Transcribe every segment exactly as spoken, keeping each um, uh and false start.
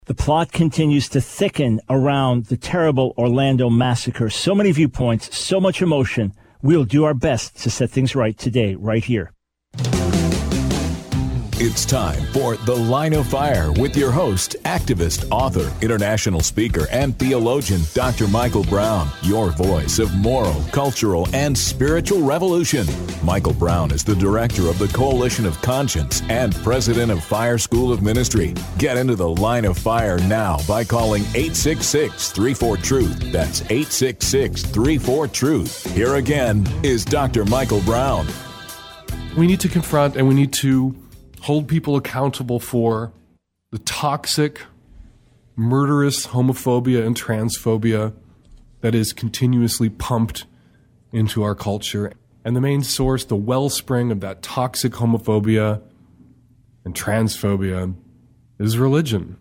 The plot continues to thicken around the terrible Orlando massacre. So many viewpoints, so much emotion. We'll do our best to set things right today, right here. It's time for The Line of Fire with your host, activist, author, international speaker, and theologian, Doctor Michael Brown, your voice of moral, cultural, and spiritual revolution. Michael Brown is the director of the Coalition of Conscience and president of Fire School of Ministry. Get into The Line of Fire now by calling eight six six, three four, truth. That's eight six six, three four, truth. Here again is Doctor Michael Brown. We need to confront and we need to hold people accountable for the toxic, murderous homophobia and transphobia that is continuously pumped into our culture. And the main source, the wellspring of that toxic homophobia and transphobia is religion.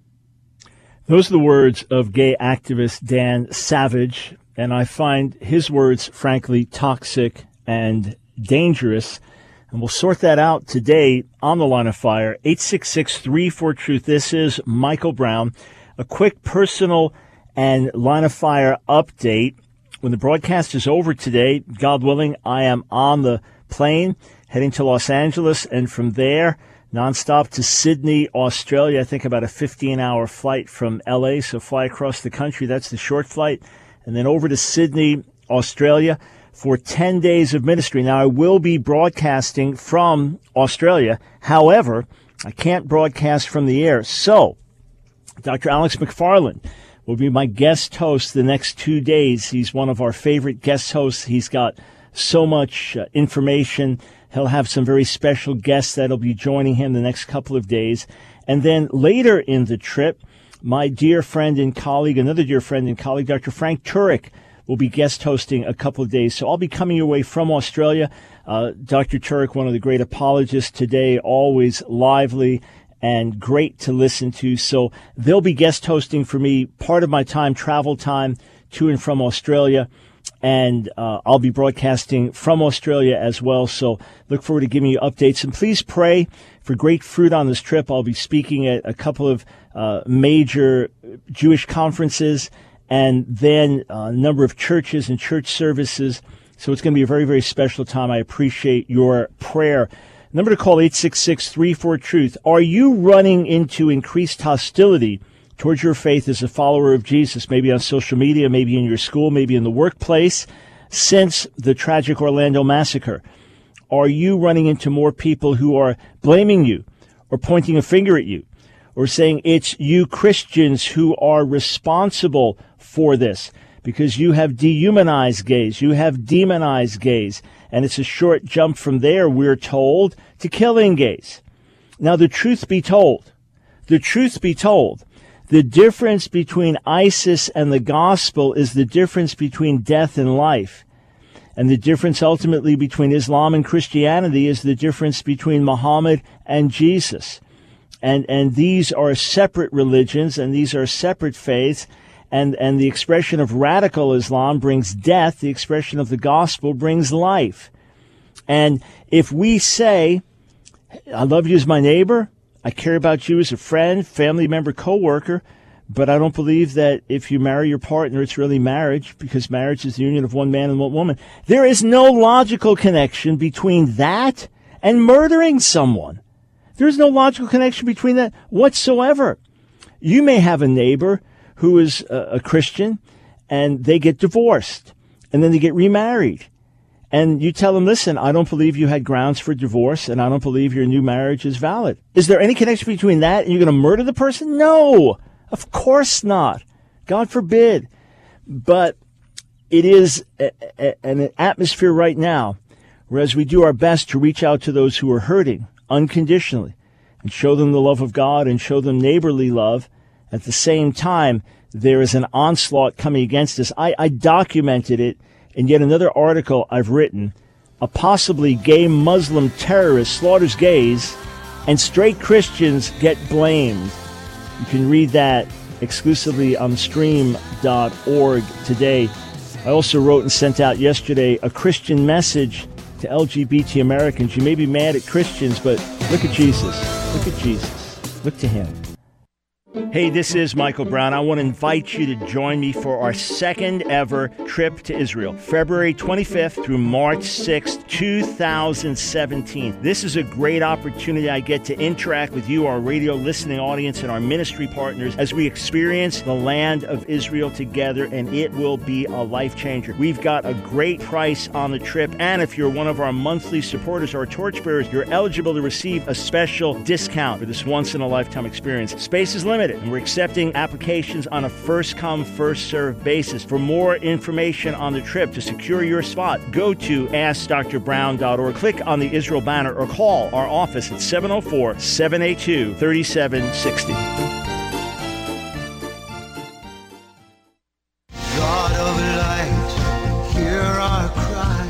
Those are the words of gay activist Dan Savage, and I find his words, frankly, toxic and dangerous. And we'll sort that out today on The Line of Fire. eight six six, three four, truth. This is Michael Brown. A quick personal and Line of Fire update. When the broadcast is over today, God willing, I am on the plane heading to Los Angeles, and from there, nonstop to Sydney, Australia. I think about a fifteen-hour flight from L A, so fly across the country. That's the short flight. And then over to Sydney, Australia, for ten days of ministry. Now, I will be broadcasting from Australia. However, I can't broadcast from the air. So, Doctor Alex McFarland will be my guest host the next two days. He's one of our favorite guest hosts. He's got so much uh, information. He'll have some very special guests that'll be joining him the next couple of days. And then later in the trip, my dear friend and colleague, another dear friend and colleague, Doctor Frank Turek, will be guest hosting a couple of days. So I'll be coming your way from Australia. Uh, Doctor Turek, one of the great apologists today, always lively and great to listen to. So they'll be guest hosting for me part of my time, travel time to and from Australia. And uh, I'll be broadcasting from Australia as well. So look forward to giving you updates. And please pray for great fruit on this trip. I'll be speaking at a couple of uh, major Jewish conferences, and then a number of churches and church services. So it's going to be a very, very special time. I appreciate your prayer. Number to call, eight six six, three four, truth. Are you running into increased hostility towards your faith as a follower of Jesus, maybe on social media, maybe in your school, maybe in the workplace, since the tragic Orlando massacre? Are you running into more people who are blaming you or pointing a finger at you or saying it's you Christians who are responsible for this because you have dehumanized gays, you have demonized gays, and it's a short jump from there, we're told, to killing gays? Now, the truth be told, the truth be told, the difference between ISIS and the gospel is the difference between death and life. And the difference ultimately between Islam and Christianity is the difference between Muhammad and Jesus. And and these are separate religions, and these are separate faiths. And, and the expression of radical Islam brings death. The expression of the gospel brings life. And if we say, I love you as my neighbor, I care about you as a friend, family member, coworker, but I don't believe that if you marry your partner, it's really marriage, because marriage is the union of one man and one woman. There is no logical connection between that and murdering someone. There is no logical connection between that whatsoever. You may have a neighbor who is a, a Christian, and they get divorced, and then they get remarried. And you tell them, listen, I don't believe you had grounds for divorce, and I don't believe your new marriage is valid. Is there any connection between that and you're going to murder the person? No, of course not. God forbid. But it is a, a, an atmosphere right now where, as we do our best to reach out to those who are hurting unconditionally and show them the love of God and show them neighborly love, at the same time, there is an onslaught coming against us. I, I documented it in yet another article I've written. A possibly gay Muslim terrorist slaughters gays, and straight Christians get blamed. You can read that exclusively on stream dot org today. I also wrote and sent out yesterday a Christian message to L G B T Americans. You may be mad at Christians, but look at Jesus. Look at Jesus. Look to him. Hey, this is Michael Brown. I want to invite you to join me for our second ever trip to Israel, February twenty-fifth through March sixth, two thousand seventeen. This is a great opportunity. I get to interact with you, our radio listening audience, and our ministry partners as we experience the land of Israel together, and it will be a life changer. We've got a great price on the trip, and if you're one of our monthly supporters or torchbearers, you're eligible to receive a special discount for this once-in-a-lifetime experience. Space is limited, and we're accepting applications on a first-come, first-served basis. For more information on the trip, to secure your spot, go to ask dr brown dot org, click on the Israel banner, or call our office at seven oh four, seven eight two, three seven six oh. God of light, hear our cry,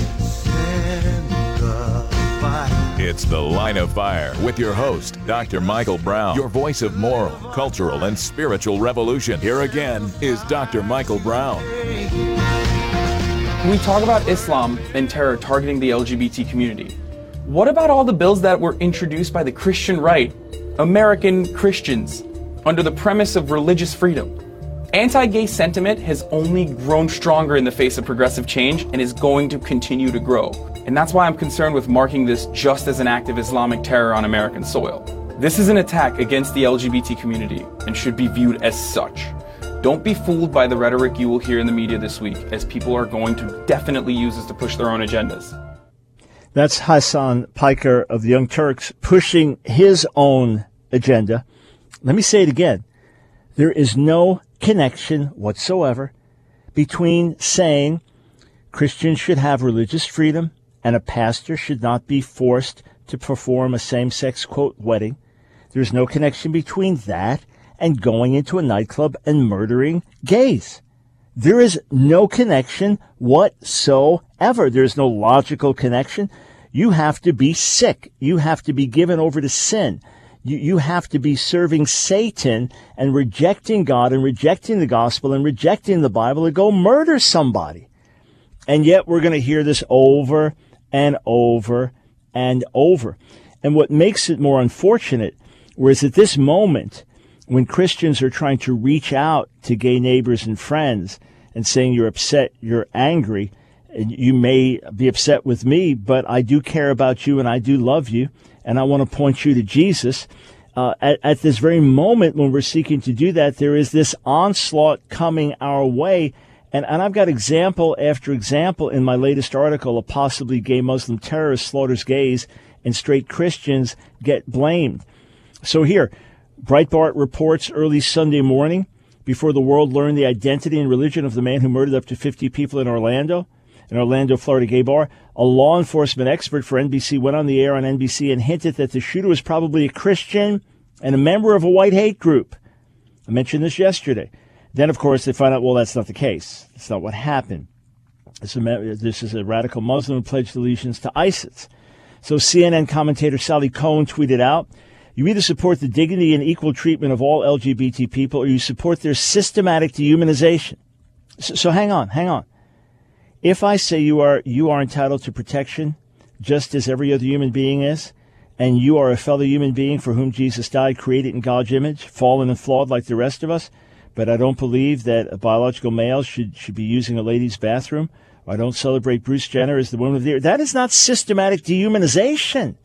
send the fire. It's The Line of Fire with your host, Doctor Michael Brown, your voice of moral, cultural, and spiritual revolution. Here again is Doctor Michael Brown. When we talk about Islam and terror targeting the L G B T community, what about all the bills that were introduced by the Christian right, American Christians, under the premise of religious freedom? Anti-gay sentiment has only grown stronger in the face of progressive change and is going to continue to grow. And that's why I'm concerned with marking this just as an act of Islamic terror on American soil. This is an attack against the L G B T community and should be viewed as such. Don't be fooled by the rhetoric you will hear in the media this week, as people are going to definitely use this to push their own agendas. That's Hassan Piker of the Young Turks pushing his own agenda. Let me say it again. There is no connection whatsoever between saying Christians should have religious freedom and a pastor should not be forced to perform a same-sex, quote, wedding. There's no connection between that and going into a nightclub and murdering gays. There is no connection whatsoever. There's no logical connection. You have to be sick. You have to be given over to sin. You, you have to be serving Satan and rejecting God and rejecting the gospel and rejecting the Bible to go murder somebody. And yet we're going to hear this over and over and over. And what makes it more unfortunate, whereas at this moment, when Christians are trying to reach out to gay neighbors and friends and saying you're upset, you're angry, and you may be upset with me, but I do care about you and I do love you, and I want to point you to Jesus. Uh, at, at this very moment when we're seeking to do that, there is this onslaught coming our way. And, and I've got example after example in my latest article of possibly gay Muslim terrorist slaughters gays and straight Christians get blamed. So here, Breitbart reports early Sunday morning, before the world learned the identity and religion of the man who murdered up to fifty people in Orlando, an Orlando, Florida gay bar, a law enforcement expert for N B C went on the air on N B C and hinted that the shooter was probably a Christian and a member of a white hate group. I mentioned this yesterday. Then, of course, they find out, well, that's not the case. That's not what happened. This is a radical Muslim who pledged allegiance to ISIS. So C N N commentator Sally Cohen tweeted out, you either support the dignity and equal treatment of all L G B T people or you support their systematic dehumanization. So, so hang on, hang on. If I say you are you are entitled to protection, just as every other human being is, and you are a fellow human being for whom Jesus died, created in God's image, fallen and flawed like the rest of us, but I don't believe that a biological male should, should be using a ladies' bathroom, or I don't celebrate Bruce Jenner as the woman of the year, that is not systematic dehumanization.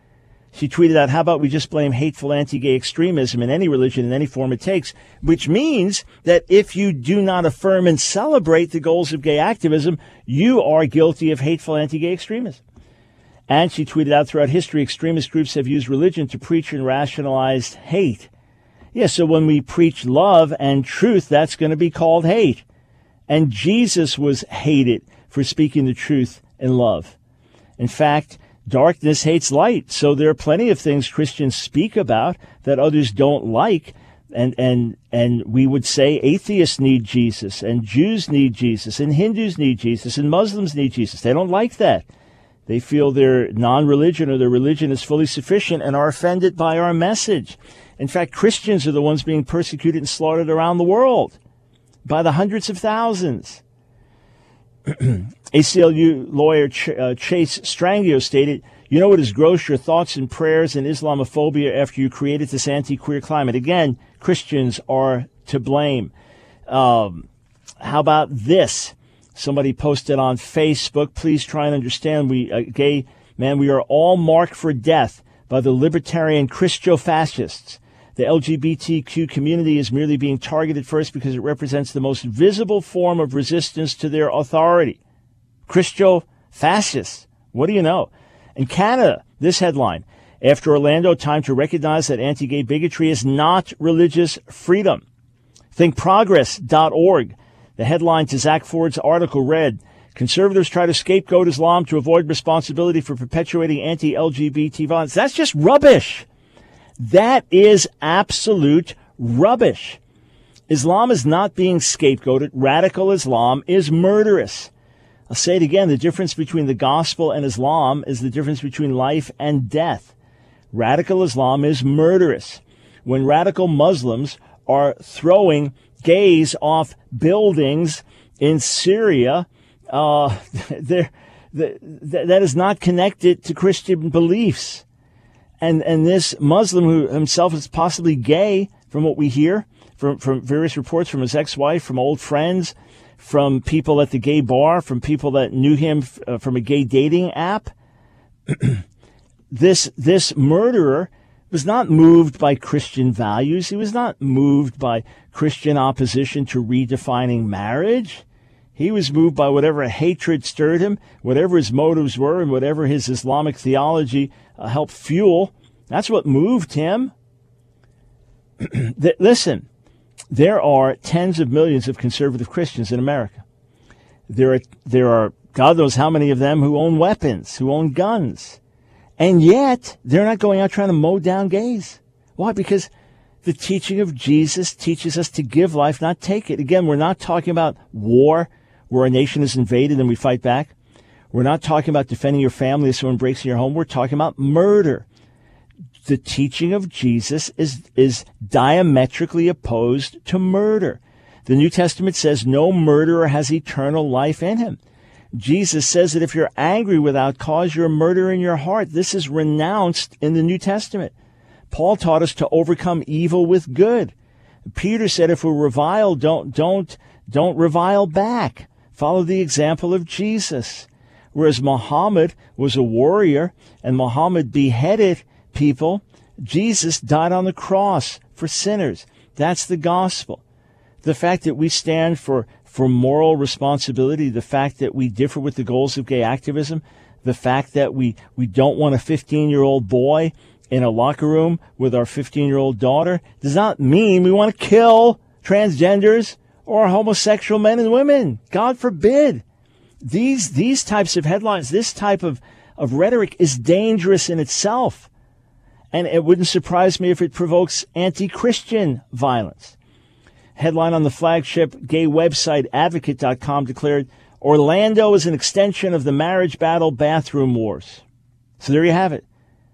She tweeted out, how about we just blame hateful anti-gay extremism in any religion in any form it takes, which means that if you do not affirm and celebrate the goals of gay activism, you are guilty of hateful anti-gay extremism. And she tweeted out, throughout history, extremist groups have used religion to preach and rationalize hate. Yeah, so when we preach love and truth, that's going to be called hate. And Jesus was hated for speaking the truth in love. In fact, darkness hates light. So there are plenty of things Christians speak about that others don't like. And, and, and we would say atheists need Jesus, and Jews need Jesus, and Hindus need Jesus, and Muslims need Jesus. They don't like that. They feel their non-religion or their religion is fully sufficient and are offended by our message. In fact, Christians are the ones being persecuted and slaughtered around the world by the hundreds of thousands. A C L U lawyer Ch- uh, Chase Strangio stated, You know it is gross, your thoughts and prayers and Islamophobia after you created this anti-queer climate. Again, Christians are to blame. Um, how about this? Somebody posted on Facebook, please try and understand, we, uh, gay man, we are all marked for death by the libertarian Christo-fascists. The L G B T Q community is merely being targeted first because it represents the most visible form of resistance to their authority. Christo-fascists. What do you know? In Canada, this headline, after Orlando, time to recognize that anti-gay bigotry is not religious freedom. think progress dot org. The headline to Zach Ford's article read, conservatives try to scapegoat Islam to avoid responsibility for perpetuating anti-L G B T violence. That's just rubbish. That is absolute rubbish. Islam is not being scapegoated. Radical Islam is murderous. I'll say it again. The difference between the gospel and Islam is the difference between life and death. Radical Islam is murderous. When radical Muslims are throwing gays off buildings in Syria, uh, they're, th- that is not connected to Christian beliefs. And and this Muslim who himself is possibly gay, from what we hear, from, from various reports from his ex-wife, from old friends, from people at the gay bar, from people that knew him f- uh, from a gay dating app, this this murderer was not moved by Christian values. He was not moved by Christian opposition to redefining marriage. He was moved by whatever hatred stirred him, whatever his motives were, and whatever his Islamic theology uh, helped fuel. That's what moved him. Listen, there are tens of millions of conservative Christians in America. There are, there are God knows how many of them who own weapons, who own guns. And yet, they're not going out trying to mow down gays. Why? Because the teaching of Jesus teaches us to give life, not take it. Again, we're not talking about war, where a nation is invaded and we fight back. We're not talking about defending your family if someone breaks in your home. We're talking about murder. The teaching of Jesus is, is diametrically opposed to murder. The New Testament says no murderer has eternal life in him. Jesus says that if you're angry without cause, you're a murderer in your heart. This is renounced in the New Testament. Paul taught us to overcome evil with good. Peter said if we revile, don't, don't, don't revile back. Follow the example of Jesus. Whereas Muhammad was a warrior and Muhammad beheaded people, Jesus died on the cross for sinners. That's the gospel. The fact that we stand for, for moral responsibility, the fact that we differ with the goals of gay activism, the fact that we, we don't want a fifteen-year-old boy in a locker room with our fifteen-year-old daughter does not mean we want to kill transgenders or homosexual men and women. God forbid. These these types of headlines, this type of, of rhetoric is dangerous in itself. And it wouldn't surprise me if it provokes anti-Christian violence. Headline on the flagship gay website advocate dot com declared, Orlando is an extension of the marriage battle bathroom wars. So there you have it.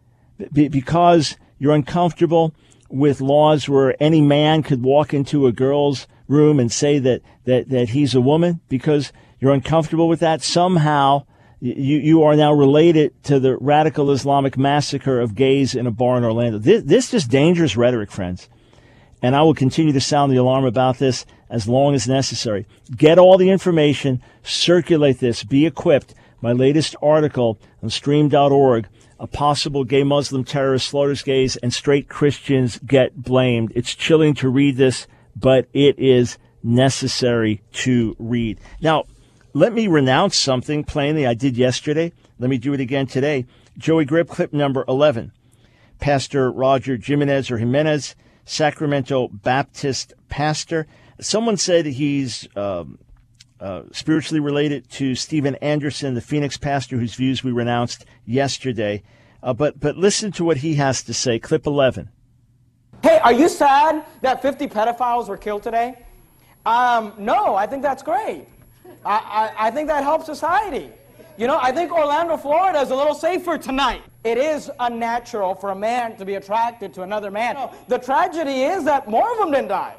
Be- because you're uncomfortable with laws where any man could walk into a girl's room and say that, that, that he's a woman, because you're uncomfortable with that, somehow you, you are now related to the radical Islamic massacre of gays in a bar in Orlando. This, this is dangerous rhetoric, friends. And I will continue to sound the alarm about this as long as necessary. Get all the information, circulate this, be equipped. My latest article on stream dot org, a possible gay Muslim terrorist slaughters gays and straight Christians get blamed. It's chilling to read this, but it is necessary to read. Now, let me renounce something plainly I did yesterday. Let me do it again today. Joey Grip, clip number eleven. Pastor Roger Jimenez or Jimenez, Sacramento Baptist pastor. Someone said he's um, uh, spiritually related to Stephen Anderson, the Phoenix pastor whose views we renounced yesterday. Uh, but but listen to what he has to say. Clip eleven. Hey, are you sad that fifty pedophiles were killed today? Um, no, I think that's great. I, I, I think that helps society. You know, I think Orlando, Florida is a little safer tonight. It is unnatural for a man to be attracted to another man. The tragedy is that more of them didn't die.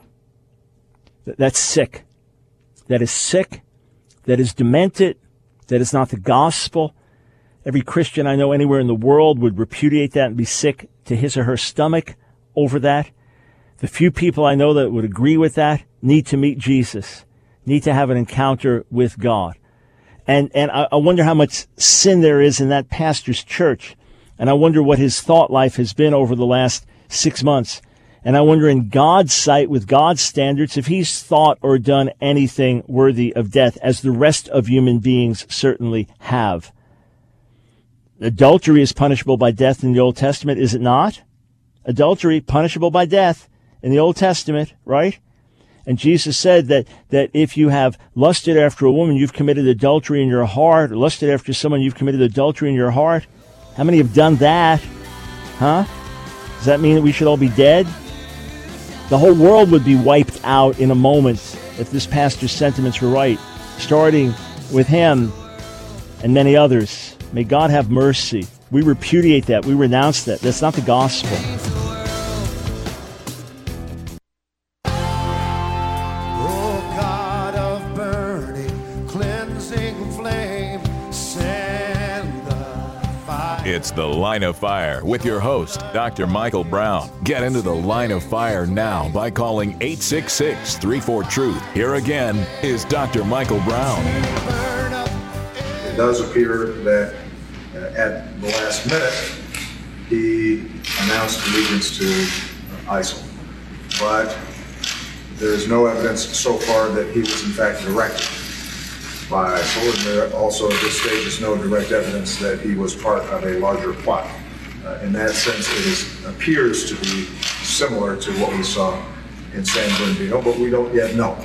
That's sick. That is sick. That is demented. That is not the gospel. Every Christian I know anywhere in the world would repudiate that and be sick to his or her stomach over that. The few people I know that would agree with that need to meet Jesus, need to have an encounter with God. And and I, I wonder how much sin there is in that pastor's church. And I wonder what his thought life has been over the last six months. And I wonder in God's sight, with God's standards, if he's thought or done anything worthy of death, as the rest of human beings certainly have. Adultery is punishable by death in the Old Testament, is it not? Adultery, punishable by death in the Old Testament, right? And Jesus said that, that if you have lusted after a woman, you've committed adultery in your heart, or lusted after someone, you've committed adultery in your heart. How many have done that? Huh? Does that mean that we should all be dead? The whole world would be wiped out in a moment if this pastor's sentiments were right, starting with him and many others. May God have mercy. We repudiate that. We renounce that. That's not the gospel. It's The Line of Fire with your host, Doctor Michael Brown. Get into the Line of Fire now by calling eight six six, three four, truth. Here again is Doctor Michael Brown. It does appear that uh, at the last minute, he announced allegiance to uh, ISIL. But there is no evidence so far that he was in fact directed by ISIL, and there also at this stage is no direct evidence that he was part of a larger plot. Uh, in that sense, it is, appears to be similar to what we saw in San Bernardino, but we don't yet know.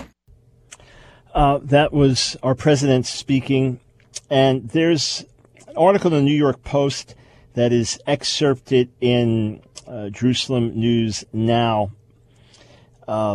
Uh, that was our president speaking, and there's an article in the New York Post that is excerpted in uh, Jerusalem News Now. Uh,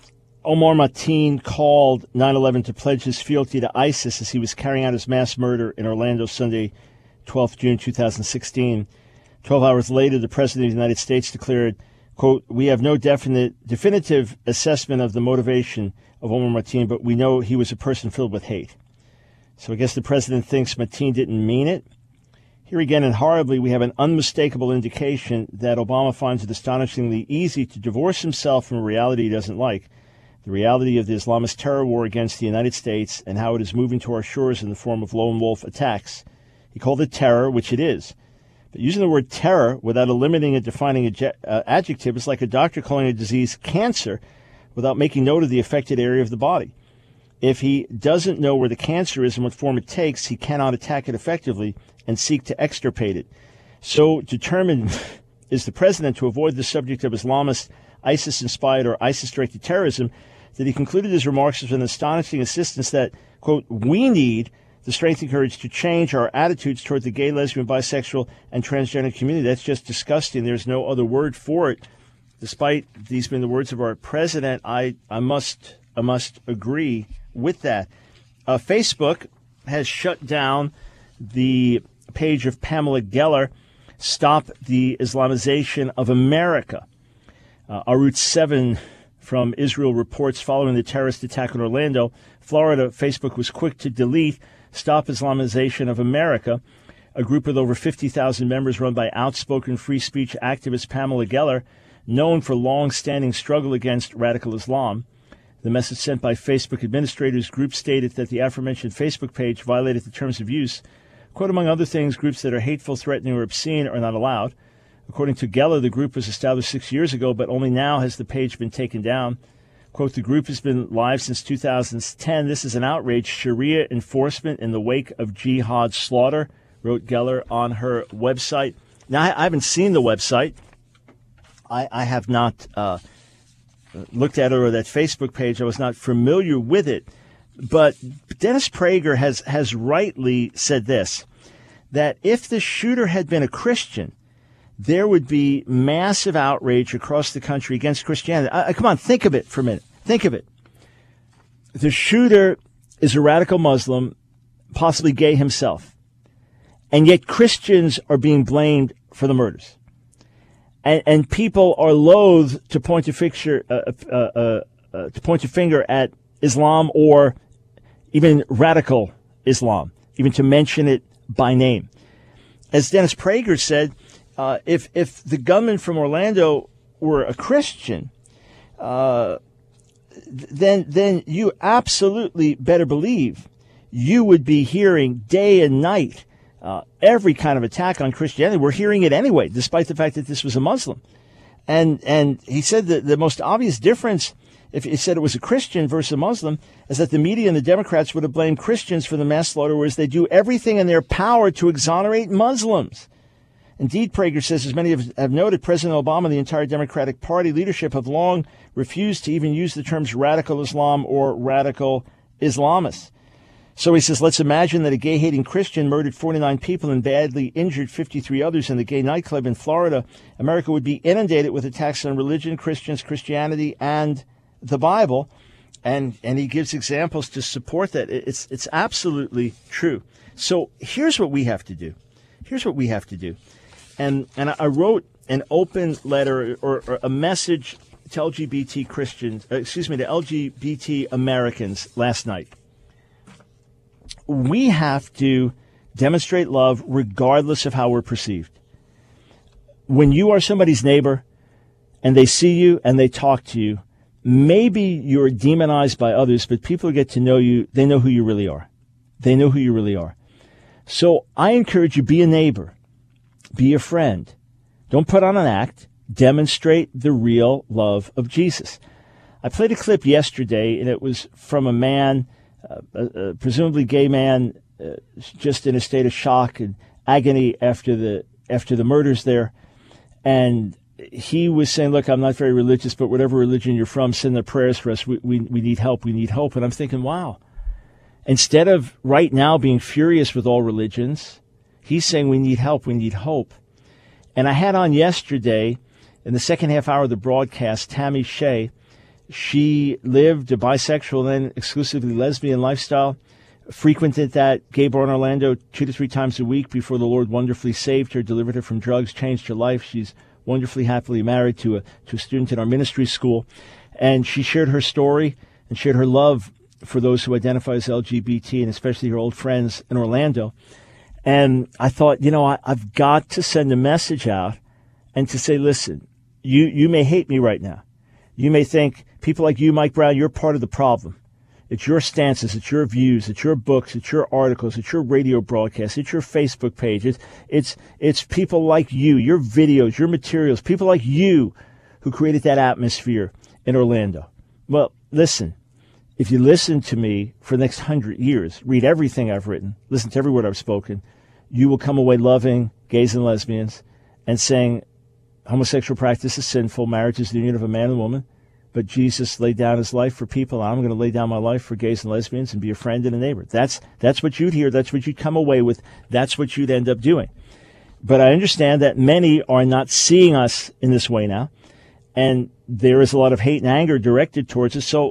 Omar Mateen called nine eleven to pledge his fealty to ISIS as he was carrying out his mass murder in Orlando Sunday, twelfth of June, two thousand sixteen. Twelve hours later, the President of the United States declared, quote, "We have no definite, definitive assessment of the motivation of Omar Mateen, but we know he was a person filled with hate." So I guess the President thinks Mateen didn't mean it. Here again, and horribly, we have an unmistakable indication that Obama finds it astonishingly easy to divorce himself from a reality he doesn't like. The reality of the Islamist terror war against the United States and how it is moving to our shores in the form of lone wolf attacks. He called it terror, which it is. But using the word terror without eliminating a defining adje- uh, adjective is like a doctor calling a disease cancer without making note of the affected area of the body. If he doesn't know where the cancer is and what form it takes, he cannot attack it effectively and seek to extirpate it. So determined is the president to avoid the subject of Islamist, ISIS-inspired or ISIS-directed terrorism that he concluded his remarks with an astonishing insistence that, quote, "we need the strength and courage to change our attitudes toward the gay, lesbian, bisexual, and transgender community." That's just disgusting. There's no other word for it. Despite these being the words of our president, I, I must I must agree with that. Uh, Facebook has shut down the page of Pamela Geller, Stop the Islamization of America. Uh, Arutz seven from Israel reports following the terrorist attack in Orlando, Florida, Facebook was quick to delete Stop Islamization of America, a group with over fifty thousand members run by outspoken free speech activist Pamela Geller, known for long-standing struggle against radical Islam. The message sent by Facebook administrators group stated that the aforementioned Facebook page violated the terms of use. Quote, among other things, groups that are hateful, threatening, or obscene are not allowed. According to Geller, the group was established six years ago, but only now has the page been taken down. Quote, the group has been live since two thousand ten. This is an outrage. Sharia enforcement in the wake of jihad slaughter, wrote Geller on her website. Now, I haven't seen the website. I, I have not uh, looked at it or that Facebook page. I was not familiar with it. But Dennis Prager has, has rightly said this, that if the shooter had been a Christian, there would be massive outrage across the country against Christianity. Uh, come on, think of it for a minute. Think of it. The shooter is a radical Muslim, possibly gay himself, and yet Christians are being blamed for the murders. And, and people are loath to point a fixture, uh, uh, uh, uh, to point a finger at Islam or even radical Islam, even to mention it by name. as Dennis Prager said, uh, if if the gunman from Orlando were a Christian, uh, then then you absolutely better believe you would be hearing day and night uh, every kind of attack on Christianity. We're hearing it anyway, despite the fact that this was a Muslim. And and he said that the most obvious difference, if he said it was a Christian versus a Muslim, is that the media and the Democrats would have blamed Christians for the mass slaughter, whereas they do everything in their power to exonerate Muslims. Indeed, Prager says, as many have, have noted, President Obama and the entire Democratic Party leadership have long refused to even use the terms radical Islam or radical Islamists. So he says, let's imagine that a gay-hating Christian murdered forty-nine people and badly injured fifty-three others in the gay nightclub in Florida. America would be inundated with attacks on religion, Christians, Christianity, and the Bible. And and he gives examples to support that. It's it's absolutely true. So here's what we have to do. Here's what we have to do. And and I wrote an open letter or, or a message to L G B T Christians, uh, excuse me, to L G B T Americans last night. We have to demonstrate love regardless of how we're perceived. When you are somebody's neighbor and they see you and they talk to you, maybe you're demonized by others, but people who get to know you, they know who you really are. They know who you really are. So I encourage you, be a neighbor. Be a friend. Don't put on an act. Demonstrate the real love of Jesus. I played a clip yesterday, and it was from a man, uh, a, a presumably gay man, uh, just in a state of shock and agony after the after the murders there. And he was saying, look, I'm not very religious, but whatever religion you're from, send the prayers for us. We, we, we need help. We need hope. And I'm thinking, wow. Instead of right now being furious with all religions, he's saying we need help, we need hope. And I had on yesterday, in the second half hour of the broadcast, Tammy Shea. She lived a bisexual, then exclusively lesbian lifestyle, frequented that gay bar in Orlando two to three times a week before the Lord wonderfully saved her, delivered her from drugs, changed her life. She's wonderfully happily married to a to a student in our ministry school. And she shared her story and shared her love for those who identify as L G B T, and especially her old friends in Orlando. And I thought, you know, I, I've got to send a message out and to say, listen, you, you may hate me right now. You may think people like you, Mike Brown, you're part of the problem. It's your stances, it's your views, it's your books, it's your articles, it's your radio broadcasts, it's your Facebook page. It's, it's, it's people like you, your videos, your materials, people like you who created that atmosphere in Orlando. Well, listen. If you listen to me for the next hundred years, read everything I've written, listen to every word I've spoken, you will come away loving gays and lesbians and saying homosexual practice is sinful, marriage is the union of a man and woman, but Jesus laid down his life for people, and I'm going to lay down my life for gays and lesbians and be a friend and a neighbor. That's that's what you'd hear. That's what you'd come away with. That's what you'd end up doing. But I understand that many are not seeing us in this way now, and there is a lot of hate and anger directed towards us. So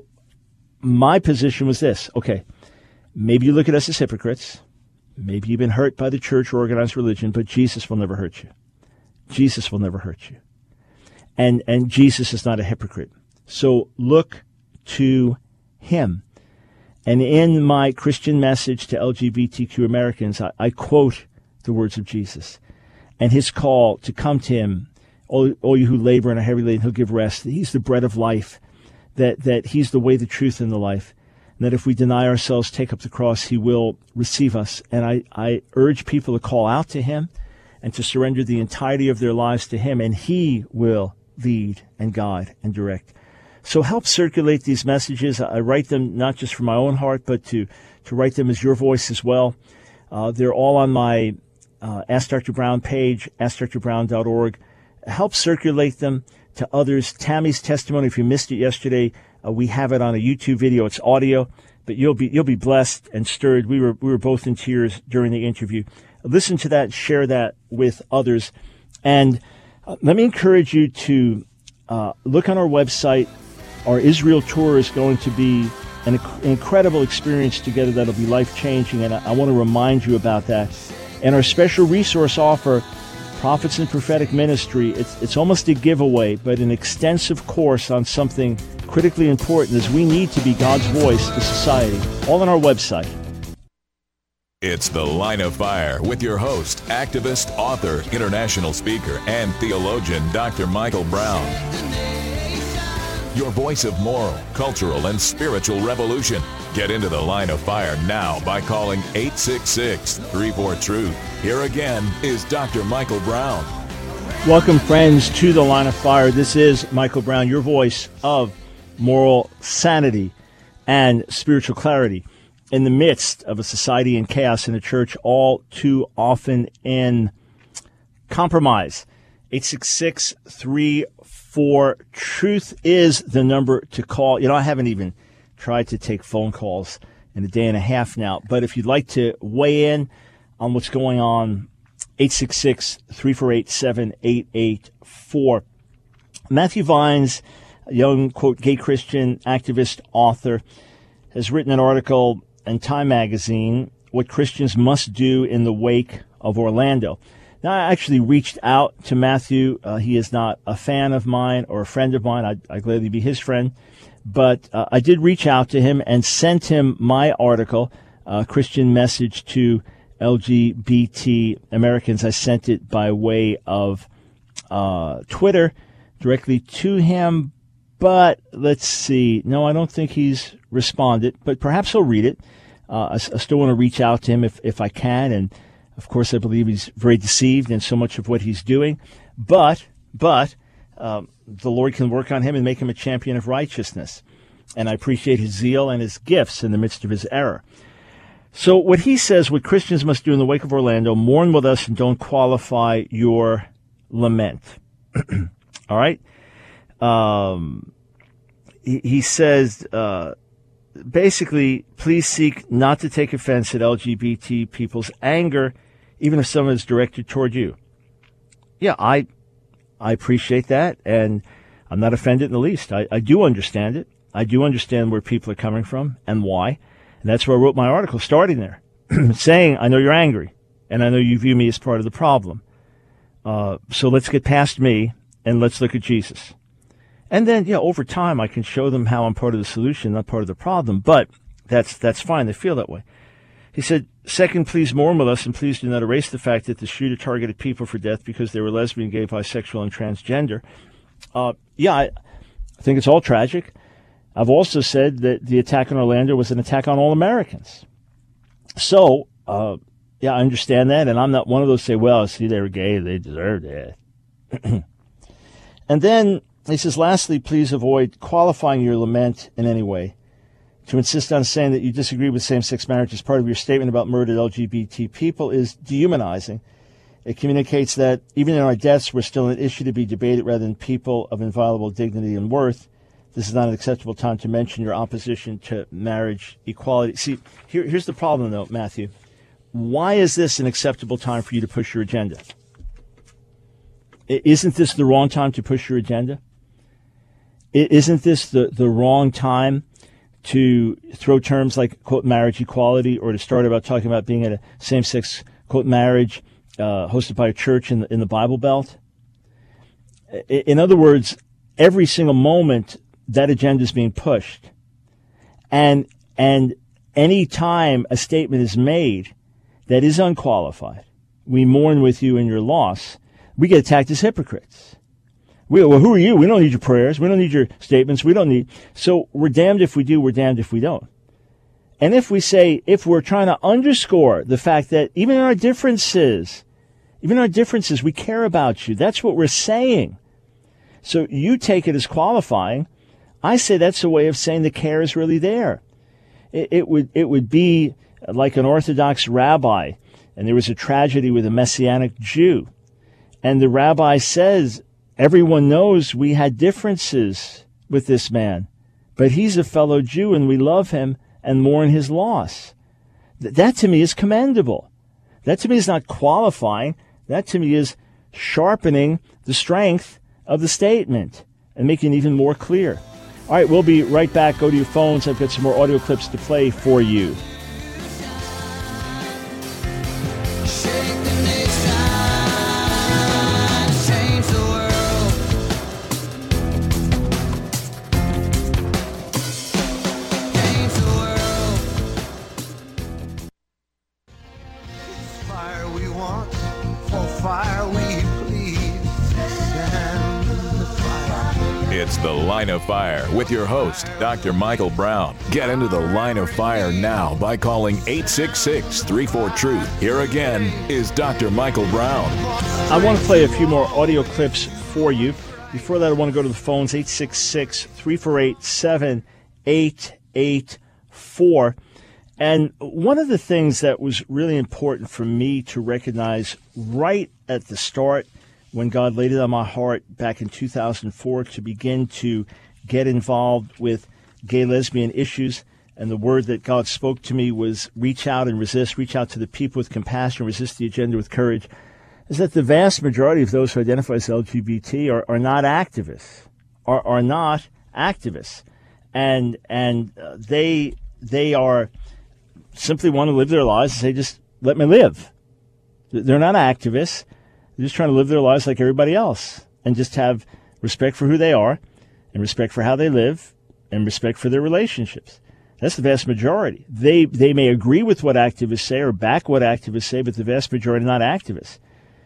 my position was this. Okay, maybe you look at us as hypocrites. Maybe you've been hurt by the church or organized religion, but Jesus will never hurt you. Jesus will never hurt you. And and Jesus is not a hypocrite. So look to him. And in my Christian message to L G B T Q Americans, I, I quote the words of Jesus and his call to come to him, all, all you who labor and are heavy laden, he'll give rest. He's the bread of life. That, that he's the way, the truth, and the life. And that if we deny ourselves, take up the cross, he will receive us. And I, I urge people to call out to him and to surrender the entirety of their lives to him, and he will lead and guide and direct. So help circulate these messages. I write them not just from my own heart, but to, to write them as your voice as well. Uh, they're all on my uh, Ask Doctor Brown page, ask dr brown dot org. Help circulate them to others. Tammy's testimony, if you missed it yesterday, uh, we have it on a YouTube video. It's audio, but you'll be you'll be blessed and stirred. We were we were both in tears during the interview. Listen to that, share that with others, and uh, let me encourage you to uh, look on our website. Our Israel tour is going to be an, an incredible experience together that'll be life changing, and I, I want to remind you about that. And our special resource offer, Prophets in Prophetic Ministry, it's, it's almost a giveaway, but an extensive course on something critically important as we need to be God's voice to society, all on our website. It's The Line of Fire with your host, activist, author, international speaker, and theologian, Doctor Michael Brown. Your voice of moral, cultural, and spiritual revolution. Get into The Line of Fire now by calling eight six six, three four, truth. Here again is Doctor Michael Brown. Welcome, friends, to The Line of Fire. This is Michael Brown, your voice of moral sanity and spiritual clarity in the midst of a society in chaos, in a church all too often in compromise. eight six six, three four, truth is the number to call. You know, I haven't even tried to take phone calls in a day and a half now, but if you'd like to weigh in on what's going on, eight six six, three four eight, seven eight eight four. Matthew Vines, a young, quote, gay Christian activist author, has written an article in Time magazine, What Christians Must Do in the Wake of Orlando. Now, I actually reached out to Matthew. Uh, he is not a fan of mine or a friend of mine. I'd, I'd gladly be his friend. But uh, I did reach out to him and sent him my article, uh, Christian Message to L G B T Americans. I sent it by way of uh, Twitter directly to him. But let's see. No, I don't think he's responded, but perhaps he'll read it. Uh, I, I still want to reach out to him if, if I can. And, of course, I believe he's very deceived in so much of what he's doing. But, but um, the Lord can work on him and make him a champion of righteousness. And I appreciate his zeal and his gifts in the midst of his error. So what he says, what Christians must do in the wake of Orlando, mourn with us and don't qualify your lament. All right? Um, he, he says, uh, basically, please seek not to take offense at L G B T people's anger, even if someone is directed toward you. Yeah, I I appreciate that, and I'm not offended in the least. I, I do understand it. I do understand where people are coming from and why. And that's where I wrote my article, starting there, saying, I know you're angry, and I know you view me as part of the problem. Uh, so let's get past me, and let's look at Jesus. And then, yeah, over time, I can show them how I'm part of the solution, not part of the problem. But that's that's fine. They feel that way. He said, second, please mourn with us, and please do not erase the fact that the shooter targeted people for death because they were lesbian, gay, bisexual, and transgender. Uh, yeah, I, I think it's all tragic. I've also said that the attack on Orlando was an attack on all Americans. So, uh, yeah, I understand that, and I'm not one of those who say, well, see, they were gay, they deserved it. And then he says, lastly, please avoid qualifying your lament in any way. To insist on saying that you disagree with same-sex marriage as part of your statement about murdered L G B T people is dehumanizing. It communicates that even in our deaths, we're still an issue to be debated rather than people of inviolable dignity and worth. This is not an acceptable time to mention your opposition to marriage equality. See, here, here's the problem, though, Matthew. Why is this an acceptable time for you to push your agenda? Isn't this the wrong time to push your agenda? Isn't this the, the wrong time to throw terms like, quote, marriage equality, or to start about talking about being at a same-sex, quote, marriage uh, hosted by a church in the, in the Bible Belt? In other words, every single moment that agenda is being pushed. And, and any time a statement is made that is unqualified, we mourn with you in your loss, we get attacked as hypocrites. We, well, who are you? We don't need your prayers. We don't need your statements. We don't need. So we're damned if we do. We're damned if we don't. And if we say, if we're trying to underscore the fact that even in our differences, even in our differences, we care about you. That's what we're saying. So you take it as qualifying. I say that's a way of saying the care is really there. It, it would, it would be like an Orthodox rabbi, and there was a tragedy with a Messianic Jew. And the rabbi says, everyone knows we had differences with this man, but he's a fellow Jew and we love him and mourn his loss. Th- that to me is commendable. That to me is not qualifying. That to me is sharpening the strength of the statement and making it even more clear. All right, we'll be right back. Go to your phones. I've got some more audio clips to play for you. Line of Fire with your host, Doctor Michael Brown. Get into the Line of Fire now by calling eight six six, three four, truth. Here again is Doctor Michael Brown. I want to play a few more audio clips for you. Before that, I want to go to the phones, eight six six, three four eight, seven eight eight four. And one of the things that was really important for me to recognize right at the start, when God laid it on my heart back in two thousand four to begin to get involved with gay lesbian issues, and the word that God spoke to me was reach out and resist, reach out to the people with compassion, resist the agenda with courage, is that the vast majority of those who identify as L G B T are, are not activists, are, are not activists. And and uh, they they are simply want to live their lives and say, just let me live. They're not activists. They're just trying to live their lives like everybody else and just have respect for who they are and respect for how they live and respect for their relationships. That's the vast majority. They they may agree with what activists say or back what activists say, but the vast majority are not activists.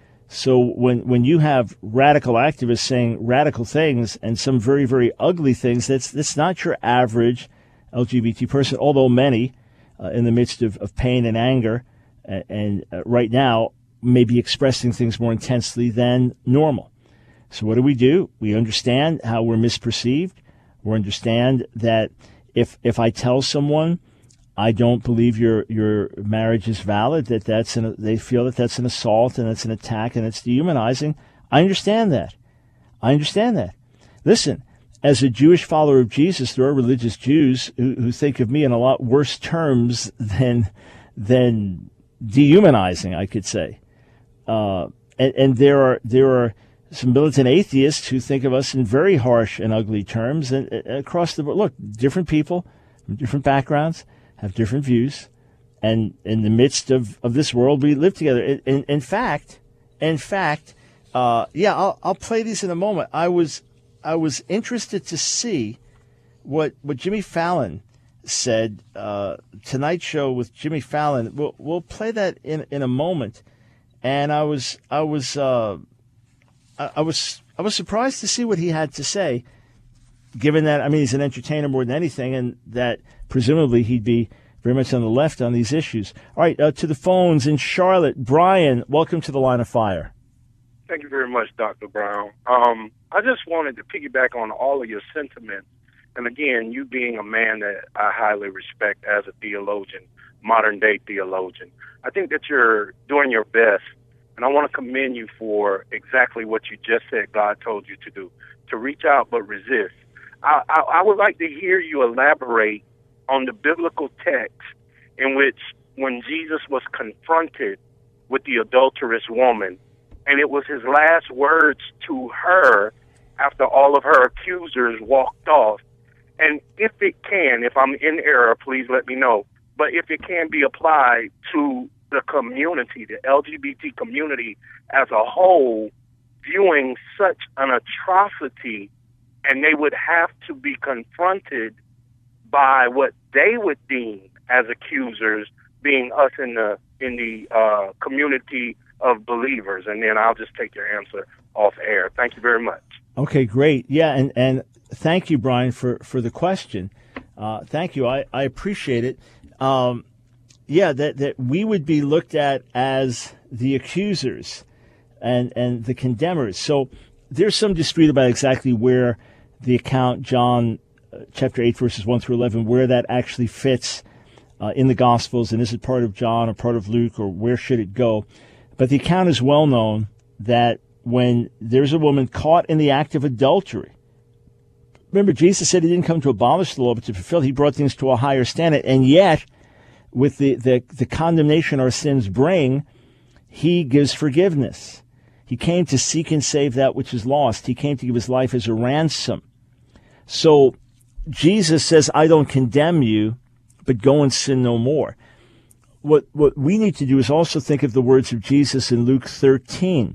So when, when you have radical activists saying radical things and some very, very ugly things, that's that's not your average L G B T person, although many uh, in the midst of, of pain and anger and, and uh, right now may be expressing things more intensely than normal. So what do we do? We understand how we're misperceived. We understand that if if I tell someone I don't believe your your marriage is valid, that that's an, they feel that that's an assault and it's an attack and it's dehumanizing. I understand that. I understand that. Listen, as a Jewish follower of Jesus, there are religious Jews who, who think of me in a lot worse terms than than dehumanizing, I could say. Uh, and, and there are there are some militant atheists who think of us in very harsh and ugly terms. And uh, across the board, look, different people from different backgrounds have different views, and in the midst of, of this world, we live together. In, in, in fact, in fact, uh, yeah, I'll I'll play these in a moment. I was I was interested to see what what Jimmy Fallon said. Uh, Tonight Show with Jimmy Fallon. We'll we'll play that in in a moment, and I was I was uh, I, I was I was surprised to see what he had to say. Given that, I mean, he's an entertainer more than anything, and that presumably he'd be very much on the left on these issues. All right, uh, to the phones in Charlotte. Brian, welcome to the Line of Fire. Thank you very much, Doctor Brown. Um, I just wanted to piggyback on all of your sentiments. And again, you being a man that I highly respect as a theologian, modern-day theologian, I think that you're doing your best. And I want to commend you for exactly what you just said God told you to do, to reach out but resist. I, I, I would like to hear you elaborate on the biblical text in which when Jesus was confronted with the adulterous woman, and it was his last words to her after all of her accusers walked off. And if it can, if I'm in error, please let me know, but if it can be applied to the community, the L G B T community as a whole, viewing such an atrocity, and they would have to be confronted by what they would deem as accusers, being us in the in the uh, community of believers. And then I'll just take your answer off air. Thank you very much. Okay, great. Yeah, and, and thank you, Brian, for, for the question. Uh, thank you. I, I appreciate it. Um, yeah, that, that we would be looked at as the accusers and, and the condemners. So there's some dispute about exactly where the account, John uh, chapter eight, verses one through eleven, where that actually fits uh, in the Gospels, and is it part of John or part of Luke, or where should it go? But the account is well known that when there's a woman caught in the act of adultery, remember, Jesus said he didn't come to abolish the law, but to fulfill. He brought things to a higher standard, and yet, with the, the, the condemnation our sins bring, he gives forgiveness. He came to seek and save that which is lost. He came to give his life as a ransom. So Jesus says, I don't condemn you, but go and sin no more. What what we need to do is also think of the words of Jesus in Luke thirteen,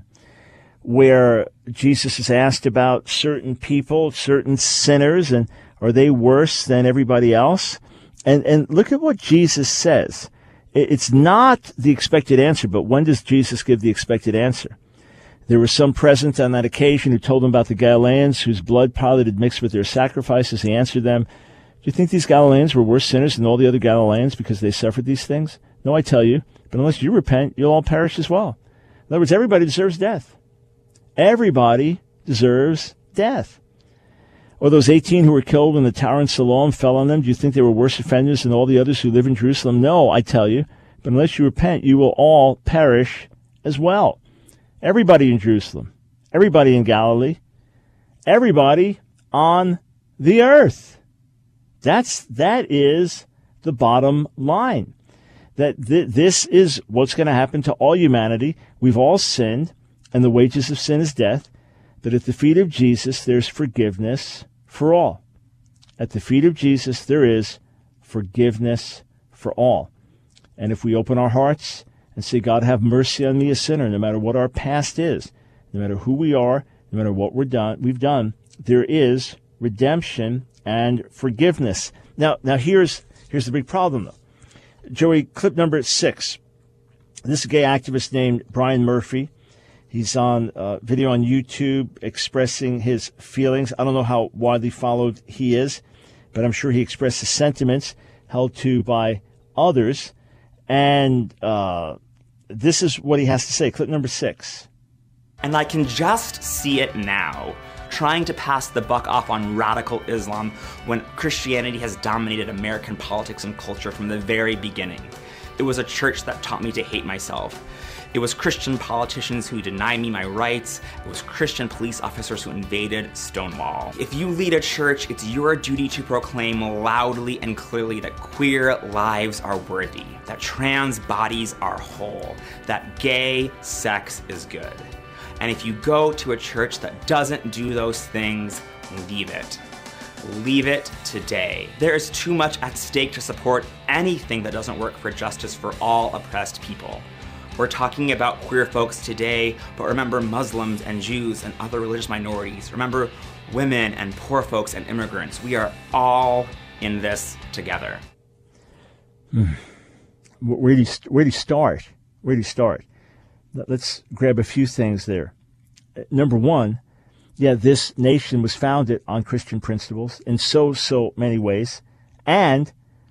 where Jesus is asked about certain people, certain sinners, and are they worse than everybody else? And and look at what Jesus says. It's not the expected answer, but when does Jesus give the expected answer? There were some present on that occasion who told him about the Galileans whose blood Pilate had mixed with their sacrifices. He answered them, "Do you think these Galileans were worse sinners than all the other Galileans because they suffered these things? No, I tell you, but unless you repent, you'll all perish as well." In other words, everybody deserves death. Everybody deserves death. Or those eighteen who were killed when the tower in Siloam fell on them, do you think they were worse offenders than all the others who live in Jerusalem? No, I tell you, but unless you repent, you will all perish as well. Everybody in Jerusalem, everybody in Galilee, everybody on the earth. That's, that is the bottom line. That th- this is what's going to happen to all humanity. We've all sinned, and the wages of sin is death. But at the feet of Jesus, there's forgiveness for all. At the feet of Jesus, there is forgiveness for all. And if we open our hearts and say, "God, have mercy on me, a sinner," no matter what our past is, no matter who we are, no matter what we're done, we've done, there is redemption and forgiveness. Now, now here's here's the big problem, though. Joey, clip number six. This is a gay activist named Brian Murphy. He's on uh, video on YouTube expressing his feelings. I don't know how widely followed he is, but I'm sure he expresses sentiments held to by others. And uh, this is what he has to say. Clip number six. And I can just see it now, trying to pass the buck off on radical Islam when Christianity has dominated American politics and culture from the very beginning. It was a church that taught me to hate myself. It was Christian politicians who denied me my rights. It was Christian police officers who invaded Stonewall. If you lead a church, it's your duty to proclaim loudly and clearly that queer lives are worthy, that trans bodies are whole, that gay sex is good. And if you go to a church that doesn't do those things, leave it. Leave it today. There is too much at stake to support anything that doesn't work for justice for all oppressed people. We're talking about queer folks today, but remember Muslims and Jews and other religious minorities. Remember women and poor folks and immigrants. We are all in this together. Hmm. Where do you, where do you start? Where do you start? Let's grab a few things there. Number one, yeah, this nation was founded on Christian principles in so, so many ways. And,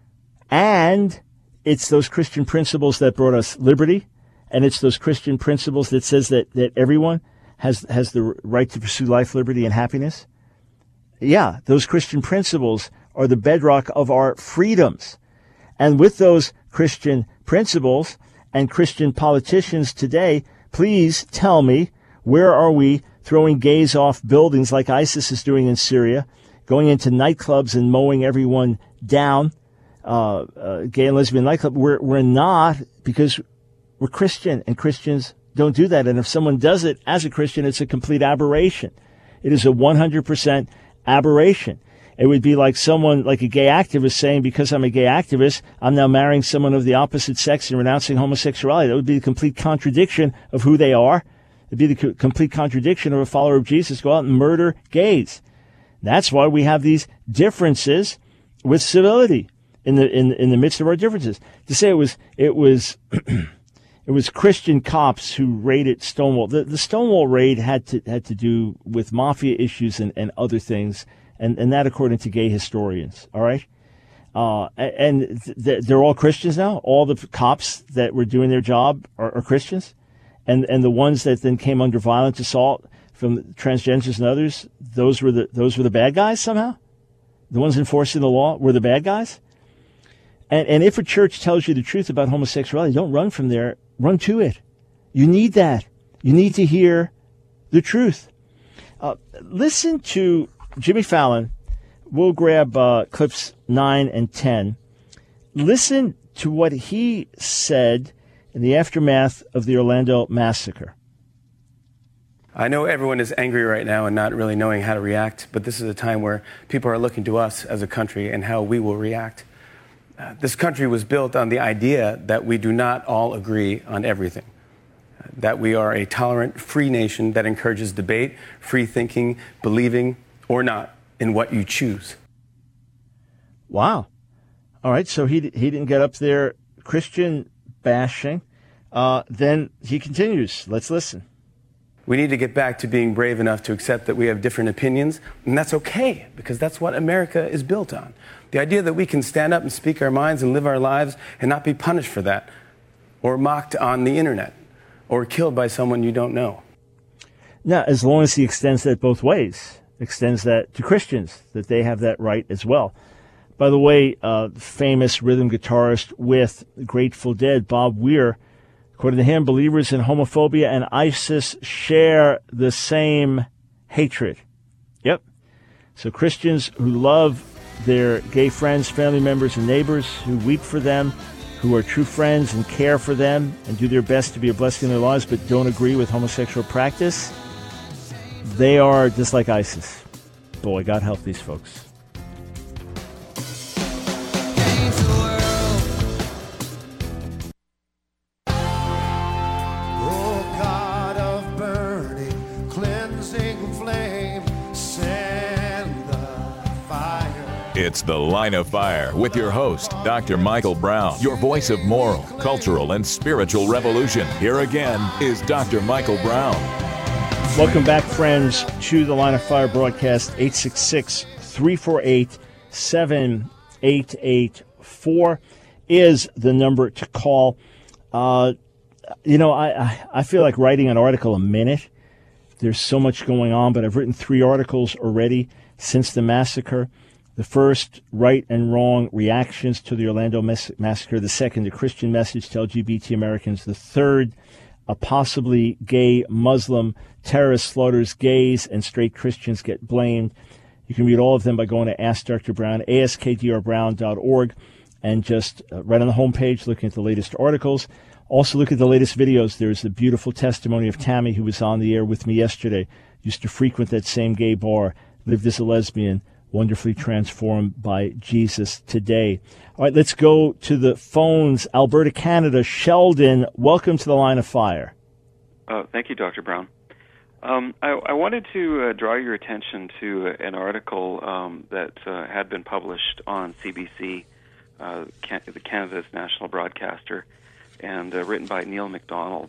and it's those Christian principles that brought us liberty. And it's those Christian principles that says that, that everyone has, has the right to pursue life, liberty, and happiness. Yeah, those Christian principles are the bedrock of our freedoms. And with those Christian principles and Christian politicians today, please tell me, where are we throwing gays off buildings like ISIS is doing in Syria, going into nightclubs and mowing everyone down, uh, uh, gay and lesbian nightclub? We're, we're not, because we're Christian, and Christians don't do that. And if someone does it as a Christian, it's a complete aberration. It is a one hundred percent aberration. It would be like someone, like a gay activist saying, because I'm a gay activist, I'm now marrying someone of the opposite sex and renouncing homosexuality. That would be the complete contradiction of who they are. It'd be the co- complete contradiction of a follower of Jesus. Go out and murder gays. That's why we have these differences with civility in the in in the midst of our differences. To say it was it was it was Christian cops who raided Stonewall. The the Stonewall raid had to had to do with mafia issues and, and other things. And, and that according to gay historians, all right? Uh, and th- they're all Christians now? All the cops that were doing their job are, are Christians? And and the ones that then came under violent assault from transgenders and others, those were the those were the bad guys somehow? The ones enforcing the law were the bad guys? And and if a church tells you the truth about homosexuality, don't run from there. Run to it. You need that. You need to hear the truth. Uh, listen to Jimmy Fallon. We'll grab uh, clips nine and ten. Listen to what he said in the aftermath of the Orlando massacre. I know everyone is angry right now and not really knowing how to react, but this is a time where people are looking to us as a country and how we will react. Uh, this country was built on the idea that we do not all agree on everything, uh, that we are a tolerant, free nation that encourages debate, free thinking, believing, or not, in what you choose. Wow. All right, so he he didn't get up there Christian bashing. Uh, then he continues. Let's listen. We need to get back to being brave enough to accept that we have different opinions, and that's okay, because that's what America is built on. The idea that we can stand up and speak our minds and live our lives and not be punished for that, or mocked on the internet, or killed by someone you don't know. Now, as long as he extends that both ways, extends that to Christians, that they have that right as well. By the way, uh, famous rhythm guitarist with Grateful Dead, Bob Weir, according to him, believers in homophobia and ISIS share the same hatred. Yep. So Christians who love their gay friends, family members, and neighbors, who weep for them, who are true friends and care for them and do their best to be a blessing in their lives but don't agree with homosexual practice, they are just like ISIS. Boy, God help these folks. It's The Line of Fire with your host, Doctor Michael Brown, your voice of moral, cultural, and spiritual revolution. Here again is Doctor Michael Brown. Welcome back, friends, to the Line of Fire broadcast. Eight six six, three four eight, seven eight eight four is the number to call. Uh, you know, I, I, I feel like writing an article a minute. There's so much going on, but I've written three articles already since the massacre. The first, right and wrong reactions to the Orlando mass- massacre. The second, the Christian message to L G B T Americans. The third, a possibly gay Muslim terrorist slaughters gays and straight Christians get blamed. You can read all of them by going to Ask Doctor Brown, ask d r brown dot org, and just uh, right on the homepage, looking at the latest articles. Also look at the latest videos. There's a beautiful testimony of Tammy, who was on the air with me yesterday, used to frequent that same gay bar, lived as a lesbian, wonderfully transformed by Jesus today. All right, let's go to the phones. Alberta, Canada. Sheldon, welcome to the Line of Fire. Uh, thank you, Doctor Brown. Um, I, I wanted to uh, draw your attention to an article um, that uh, had been published on C B C, uh, Can- the Canada's national broadcaster, and uh, written by Neil MacDonald.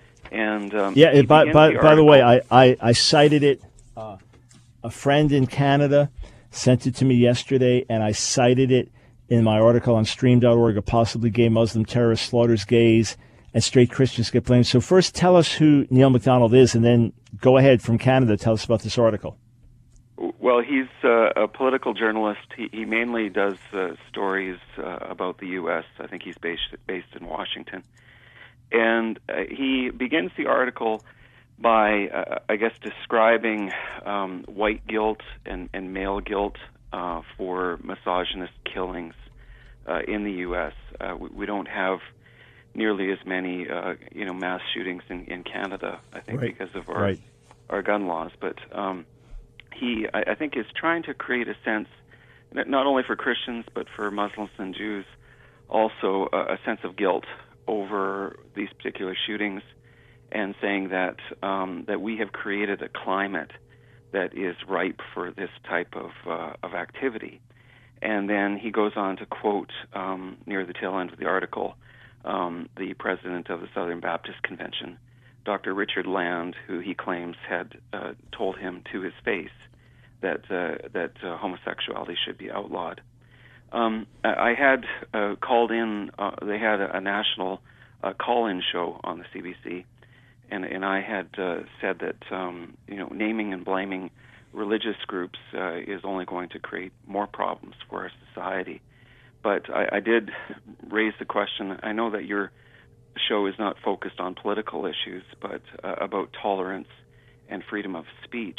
And um, yeah, it, by, by, the, by the way, I, I, I cited it. Uh, a friend in Canada sent it to me yesterday, and I cited it in my article on stream dot org, a possibly gay Muslim terrorist slaughters gays and straight Christians get blamed. So first, tell us who Neil MacDonald is, and then go ahead from Canada. Tell us about this article. Well, he's uh, a political journalist. He, he mainly does uh, stories uh, about the U S. I think he's based, based in Washington. And uh, he begins the article by, uh, I guess, describing um, white guilt and, and male guilt uh, for misogynist killings uh, in the U S. Uh, we, we don't have nearly as many, uh, you know, mass shootings in, in Canada, I think, right. because of our right. our gun laws. But um, he, I, I think, is trying to create a sense, not only for Christians, but for Muslims and Jews, also a, a sense of guilt over these particular shootings, and saying that um, that we have created a climate that is ripe for this type of uh, of activity. And then he goes on to quote um, near the tail end of the article um, the president of the Southern Baptist Convention, Doctor Richard Land, who he claims had uh, told him to his face that uh, that uh, homosexuality should be outlawed. Um, I had uh, called in. Uh, they had a, a national uh, call-in show on the C B C. And, and I had uh, said that um, you know, naming and blaming religious groups uh, is only going to create more problems for our society. But I, I did raise the question. I know that your show is not focused on political issues, but uh, about tolerance and freedom of speech.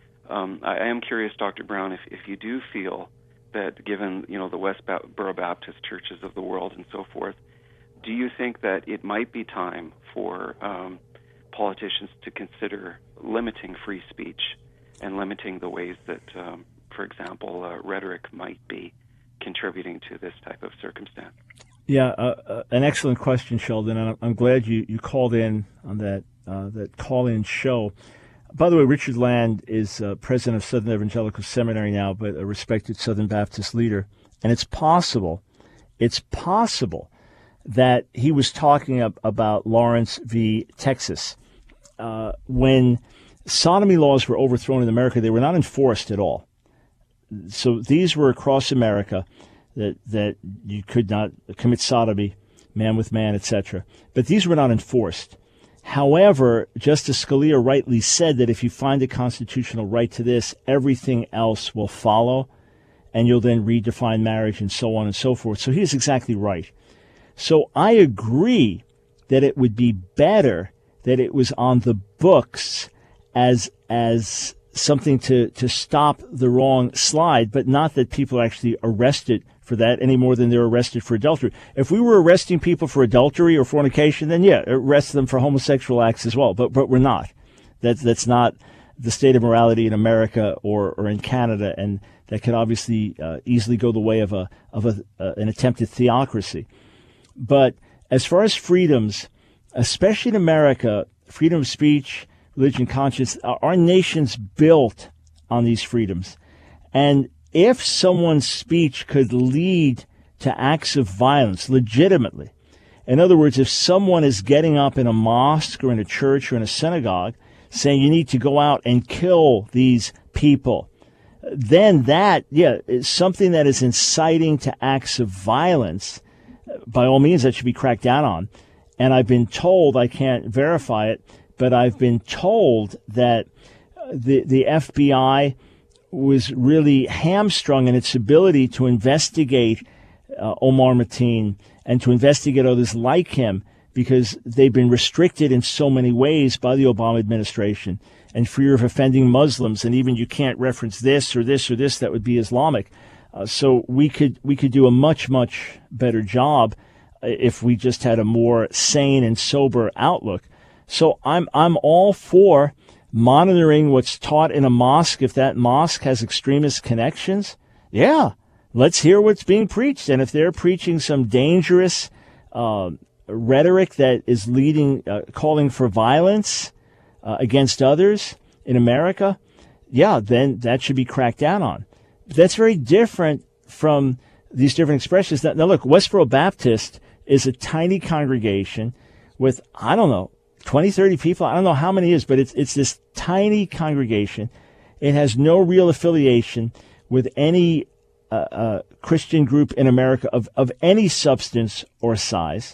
Um, I, I am curious, Doctor Brown, if, if you do feel that, given you know the Westboro Baptist churches of the world and so forth, do you think that it might be time for um, politicians to consider limiting free speech and limiting the ways that, um, for example, uh, rhetoric might be contributing to this type of circumstance? Yeah, uh, uh, an excellent question, Sheldon, and I'm, I'm glad you, you called in on that uh, that call-in show. By the way, Richard Land is uh, president of Southern Evangelical Seminary now, but a respected Southern Baptist leader, and it's possible, it's possible that he was talking ab- about Lawrence v. Texas. uh, when sodomy laws were overthrown in America, they were not enforced at all. So these were across America that that you could not commit sodomy, man with man, et cetera. But these were not enforced. However, Justice Scalia rightly said that if you find a constitutional right to this, everything else will follow, and you'll then redefine marriage and so on and so forth. So he is exactly right. So I agree that it would be better that it was on the books as as something to, to stop the wrong slide, but not that people are actually arrested for that any more than they're arrested for adultery. If we were arresting people for adultery or fornication, then yeah, arrest them for homosexual acts as well. But but we're not. That's that's not the state of morality in America or, or in Canada, and that could obviously uh, easily go the way of a of a, uh, an attempted theocracy. But as far as freedoms, especially in America, freedom of speech, religion, conscience, our nation's built on these freedoms. And if someone's speech could lead to acts of violence legitimately, in other words, if someone is getting up in a mosque or in a church or in a synagogue saying you need to go out and kill these people, then that, yeah, is something that is inciting to acts of violence. By all means, that should be cracked down on. And I've been told, I can't verify it, but I've been told that the the F B I was really hamstrung in its ability to investigate uh, Omar Mateen and to investigate others like him because they've been restricted in so many ways by the Obama administration and fear of offending Muslims, and even you can't reference this or this or this that would be Islamic. Uh, so we could we could do a much, much better job if we just had a more sane and sober outlook. So I'm I'm all for monitoring what's taught in a mosque. If that mosque has extremist connections, yeah, let's hear what's being preached. And if they're preaching some dangerous uh, rhetoric that is leading, uh, calling for violence uh, against others in America, yeah, then that should be cracked down on. But that's very different from these different expressions. Now, look, Westboro Baptist is a tiny congregation with, I don't know, twenty, thirty people. I don't know how many it is, but it's it's this tiny congregation. It has no real affiliation with any uh, uh, Christian group in America of, of any substance or size.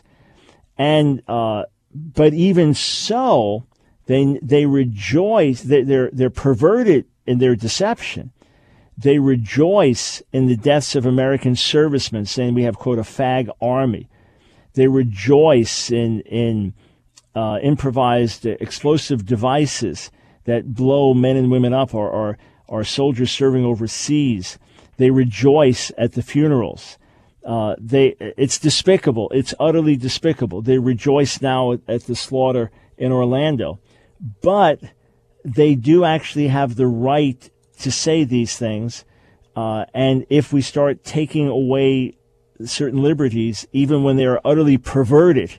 And uh, but even so, they they rejoice. They, they're they're perverted in their deception. They rejoice in the deaths of American servicemen, saying we have, quote, a fag army. They rejoice in in uh, improvised explosive devices that blow men and women up, or, or, or soldiers serving overseas. They rejoice at the funerals. Uh, they it's despicable. It's utterly despicable. They rejoice now at, at the slaughter in Orlando, but they do actually have the right to say these things. Uh, and if we start taking away certain liberties, even when they are utterly perverted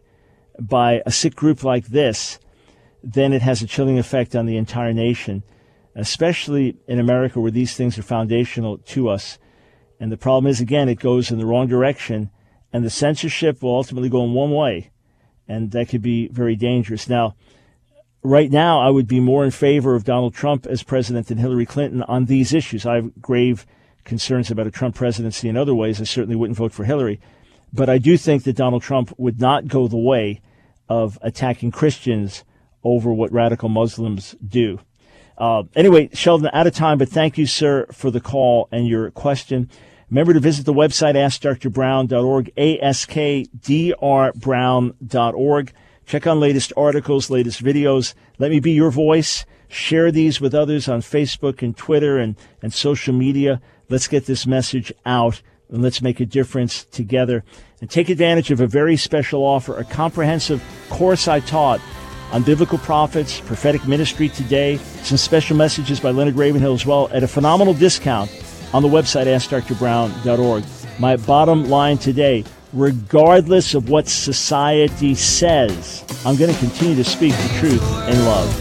by a sick group like this, then it has a chilling effect on the entire nation, especially in America where these things are foundational to us. And the problem is, again, it goes in the wrong direction, and the censorship will ultimately go in one way, and that could be very dangerous. Now, right now, I would be more in favor of Donald Trump as president than Hillary Clinton on these issues. I have grave concerns about a Trump presidency in other ways. I certainly wouldn't vote for Hillary. But I do think that Donald Trump would not go the way of attacking Christians over what radical Muslims do. Uh, anyway, Sheldon, out of time, but thank you, sir, for the call and your question. Remember to visit the website, ask dr brown dot org, A S K D R brown dot org. Check on latest articles, latest videos. Let me be your voice. Share these with others on Facebook and Twitter and, and social media. Let's get this message out, and let's make a difference together. And take advantage of a very special offer, a comprehensive course I taught on biblical prophets, prophetic ministry today, some special messages by Leonard Ravenhill as well, at a phenomenal discount on the website, ask dr brown dot org. My bottom line today, regardless of what society says, I'm going to continue to speak the truth in love.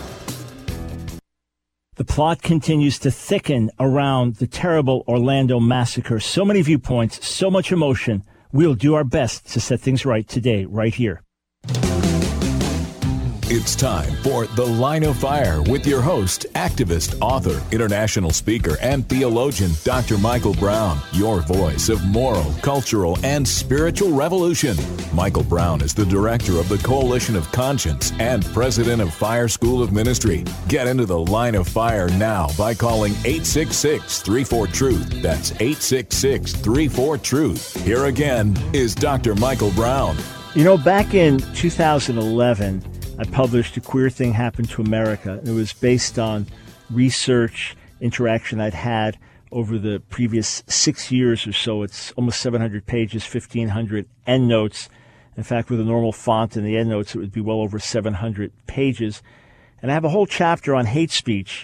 The plot continues to thicken around the terrible Orlando massacre. So many viewpoints, so much emotion. We'll do our best to set things right today, right here. It's time for The Line of Fire with your host, activist, author, international speaker, and theologian, Doctor Michael Brown, your voice of moral, cultural, and spiritual revolution. Michael Brown is the director of the Coalition of Conscience and president of Fire School of Ministry. Get into The Line of Fire now by calling eight six six, three four, truth. That's eight six six, three four, truth. Here again is Doctor Michael Brown. You know, back in two thousand eleven, I published A Queer Thing Happened to America. It was based on research interaction I'd had over the previous six years or so. It's almost seven hundred pages, fifteen hundred endnotes. In fact, with a normal font in the endnotes, it would be well over seven hundred pages. And I have a whole chapter on hate speech.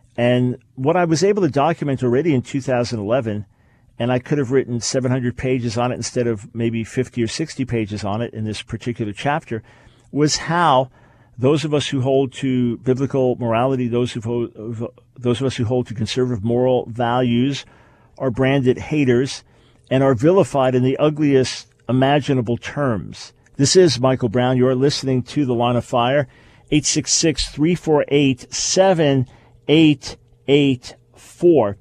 And what I was able to document already in two thousand eleven, and I could have written seven hundred pages on it instead of maybe fifty or sixty pages on it in this particular chapter, was how those of us who hold to biblical morality, those who hold, those of us who hold to conservative moral values, are branded haters and are vilified in the ugliest imaginable terms. This is Michael Brown. You're listening to The Line of Fire, eight six six, three four eight, seven eight eight four.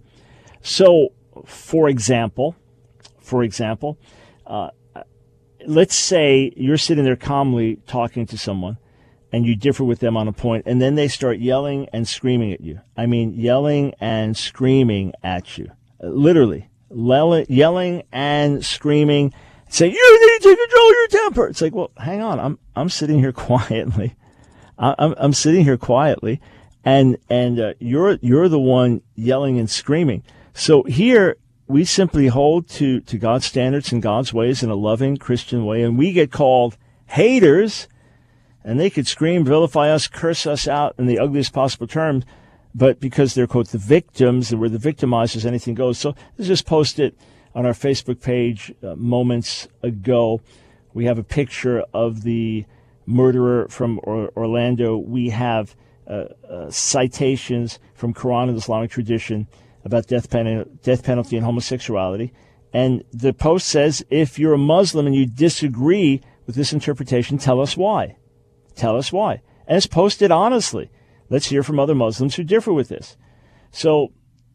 So, for example, for example, uh, let's say you're sitting there calmly talking to someone and you differ with them on a point, and then they start yelling and screaming at you. I mean, yelling and screaming at you. Literally. Yelling and screaming, say, you need to control your temper. It's like, well, hang on. I'm I'm sitting here quietly. I'm I'm sitting here quietly, and and uh, you're you're the one yelling and screaming. So here we simply hold to, to God's standards and God's ways in a loving Christian way, and we get called haters, and they could scream, vilify us, curse us out in the ugliest possible terms, but because they're, quote, the victims, and we're the victimizers, anything goes. So let's just post it on our Facebook page uh, moments ago. We have a picture of the murderer from or- Orlando. We have uh, uh, citations from Quran and Islamic tradition about death, pen- death penalty and homosexuality. And the post says, if you're a Muslim and you disagree with this interpretation, tell us why. Tell us why. And it's posted honestly. Let's hear from other Muslims who differ with this. So,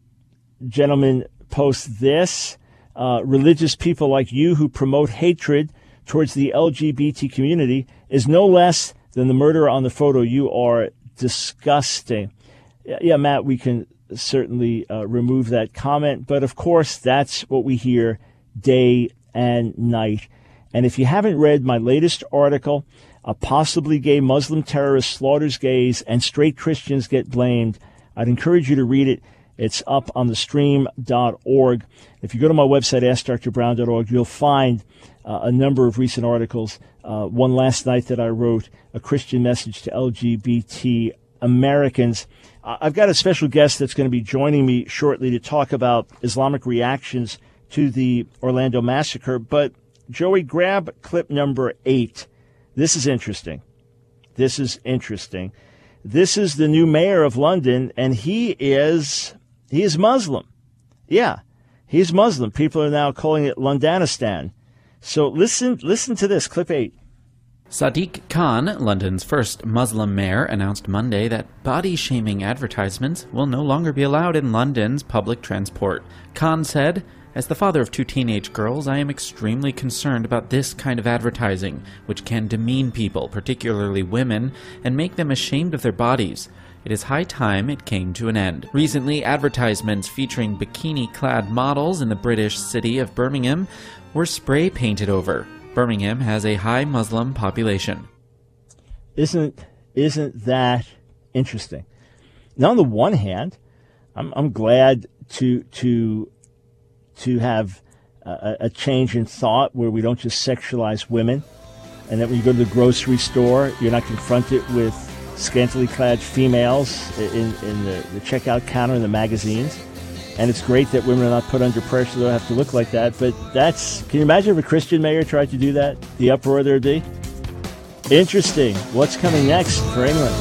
gentlemen, post this. Uh, religious people like you who promote hatred towards the L G B T community is no less than the murderer on the photo. You are disgusting. Yeah, yeah Matt, we can certainly uh, remove that comment. But, of course, that's what we hear day and night. And if you haven't read my latest article, A Possibly Gay Muslim Terrorist Slaughters Gays and Straight Christians Get Blamed, I'd encourage you to read it. It's up on the stream dot org. If you go to my website, ask dr brown dot org, you'll find uh, a number of recent articles. Uh, one last night that I wrote, A Christian Message to L G B T Americans. I've got a special guest that's going to be joining me shortly to talk about Islamic reactions to the Orlando massacre. But, Joey, grab clip number eight. This is interesting. This is interesting. This is the new mayor of London, and he is he is Muslim. Yeah, he's Muslim. People are now calling it Londonistan. So listen, listen to this, clip eight. Sadiq Khan, London's first Muslim mayor, announced Monday that body-shaming advertisements will no longer be allowed in London's public transport. Khan said, "As the father of two teenage girls, I am extremely concerned about this kind of advertising, which can demean people, particularly women, and make them ashamed of their bodies. It is high time it came to an end." Recently, advertisements featuring bikini-clad models in the British city of Birmingham were spray-painted over. Birmingham has a high Muslim population. Isn't isn't that interesting? Now, on the one hand, I'm I'm glad to to to have a, a change in thought where we don't just sexualize women, and that when you go to the grocery store, you're not confronted with scantily clad females in, in the, the checkout counter in the magazines. And it's great that women are not put under pressure. They don't have to look like that. But that's, can you imagine if a Christian mayor tried to do that? The uproar there'd be? Interesting. What's coming next for England?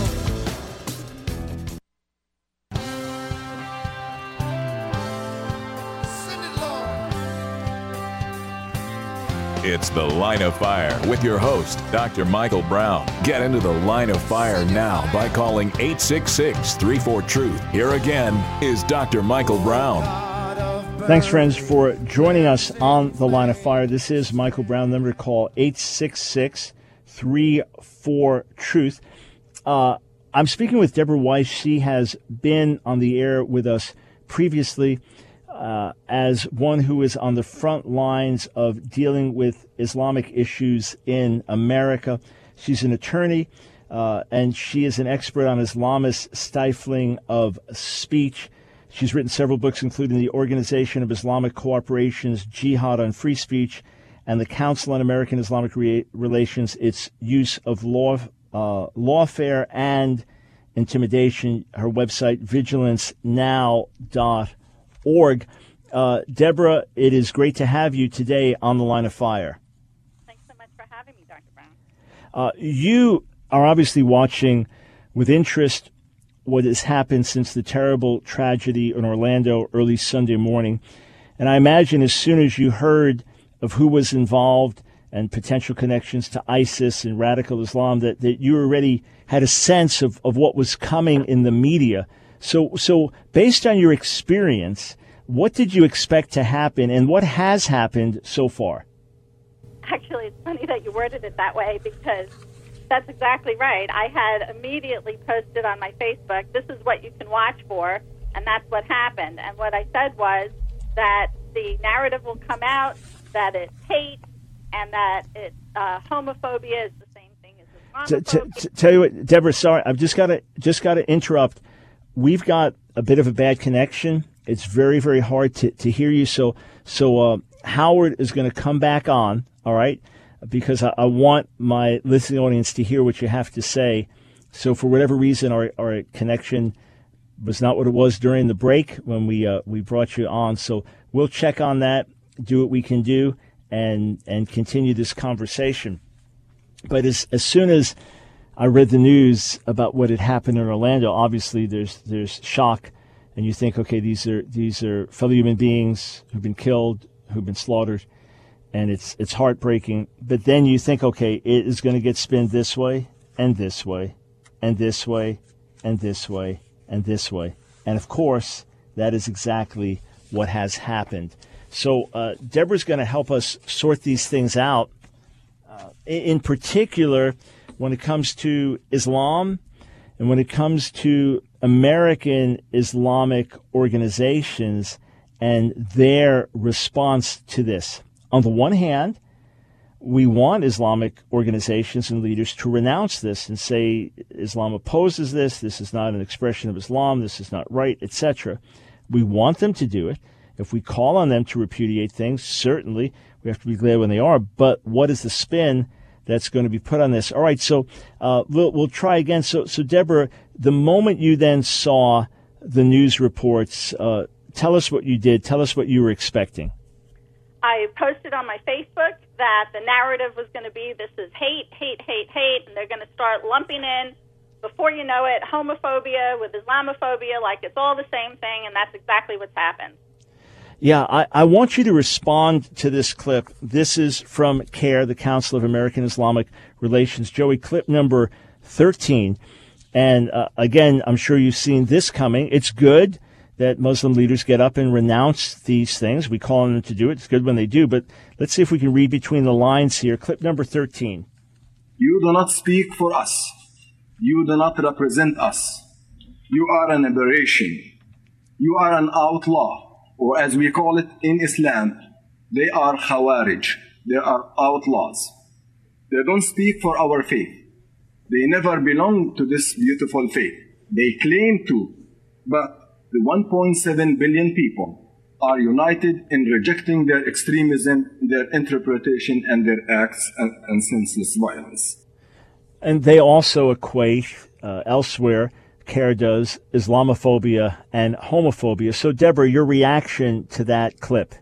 It's The Line of Fire with your host, Doctor Michael Brown. Get into the Line of Fire now by calling eight six six, three four, truth. Here again is Doctor Michael Brown. Thanks, friends, for joining us on The Line of Fire. This is Michael Brown. Number to call eight six six, three four, truth. Uh, I'm speaking with Deborah Weiss. She has been on the air with us previously uh, as one who is on the front lines of dealing with Islamic issues in America. She's an attorney, uh, and she is an expert on Islamist stifling of speech. She's written several books, including The Organization of Islamic Cooperation's Jihad on Free Speech and The Council on American Islamic Re- Relations, Its Use of Law, uh, Lawfare and Intimidation. Her website, vigilance now dot org. Uh, Deborah, it is great to have you today on The Line of Fire. Thanks so much for having me, Doctor Brown. Uh, you are obviously watching with interest what has happened since the terrible tragedy in Orlando early Sunday morning. And I imagine as soon as you heard of who was involved and potential connections to ISIS and radical Islam, that, that you already had a sense of, of what was coming in the media. So, so based on your experience, what did you expect to happen and what has happened so far? Actually, it's funny that you worded it that way because that's exactly right. I had immediately posted on my Facebook, this is what you can watch for, and that's what happened. And what I said was that the narrative will come out, that it's hate, and that it's uh, homophobia is the same thing as Islamophobia. T- t- tell you what, Deborah, sorry, I've just got to just got to interrupt. We've got a bit of a bad connection. It's very, very hard to, to hear you. So, so uh, Howard is going to come back on, all right, because I, I want my listening audience to hear what you have to say. So for whatever reason, our, our connection was not what it was during the break when we uh, we brought you on. So we'll check on that, do what we can do, and and continue this conversation. But as as soon as I read the news about what had happened in Orlando, obviously there's there's shock, and you think, okay, these are these are fellow human beings who've been killed, who've been slaughtered, and it's it's heartbreaking. But then you think, okay, it is going to get spun this way and this way and this way and this way and this way, and of course that is exactly what has happened. So uh, Deborah's going to help us sort these things out. Uh, in particular, when it comes to Islam and when it comes to American Islamic organizations and their response to this. On the one hand, we want Islamic organizations and leaders to renounce this and say Islam opposes this, this is not an expression of Islam, this is not right, et cetera. We want them to do it. If we call on them to repudiate things, certainly we have to be glad when they are. But what is the spin that's going to be put on this? All right, so uh, we'll, we'll try again. So, so Deborah, the moment you then saw the news reports, uh, tell us what you did. Tell us what you were expecting. I posted on my Facebook that the narrative was going to be this is hate, hate, hate, hate, and they're going to start lumping in, before you know it, homophobia with Islamophobia, like it's all the same thing, and that's exactly what's happened. Yeah, I, I want you to respond to this clip. This is from CAIR, the Council of American Islamic Relations. Joey, clip number thirteen. And uh, again, I'm sure you've seen this coming. It's good that Muslim leaders get up and renounce these things. We call on them to do it. It's good when they do. But let's see if we can read between the lines here. Clip number thirteen. You do not speak for us. You do not represent us. You are an aberration. You are an outlaw. Or as we call it in Islam, they are Khawarij. They are outlaws. They don't speak for our faith. They never belong to this beautiful faith. They claim to, but the one point seven billion people are united in rejecting their extremism, their interpretation, and their acts and, and senseless violence. And they also equate uh, elsewhere, CAIR does, Islamophobia and homophobia. So, Deborah, your reaction to that clip?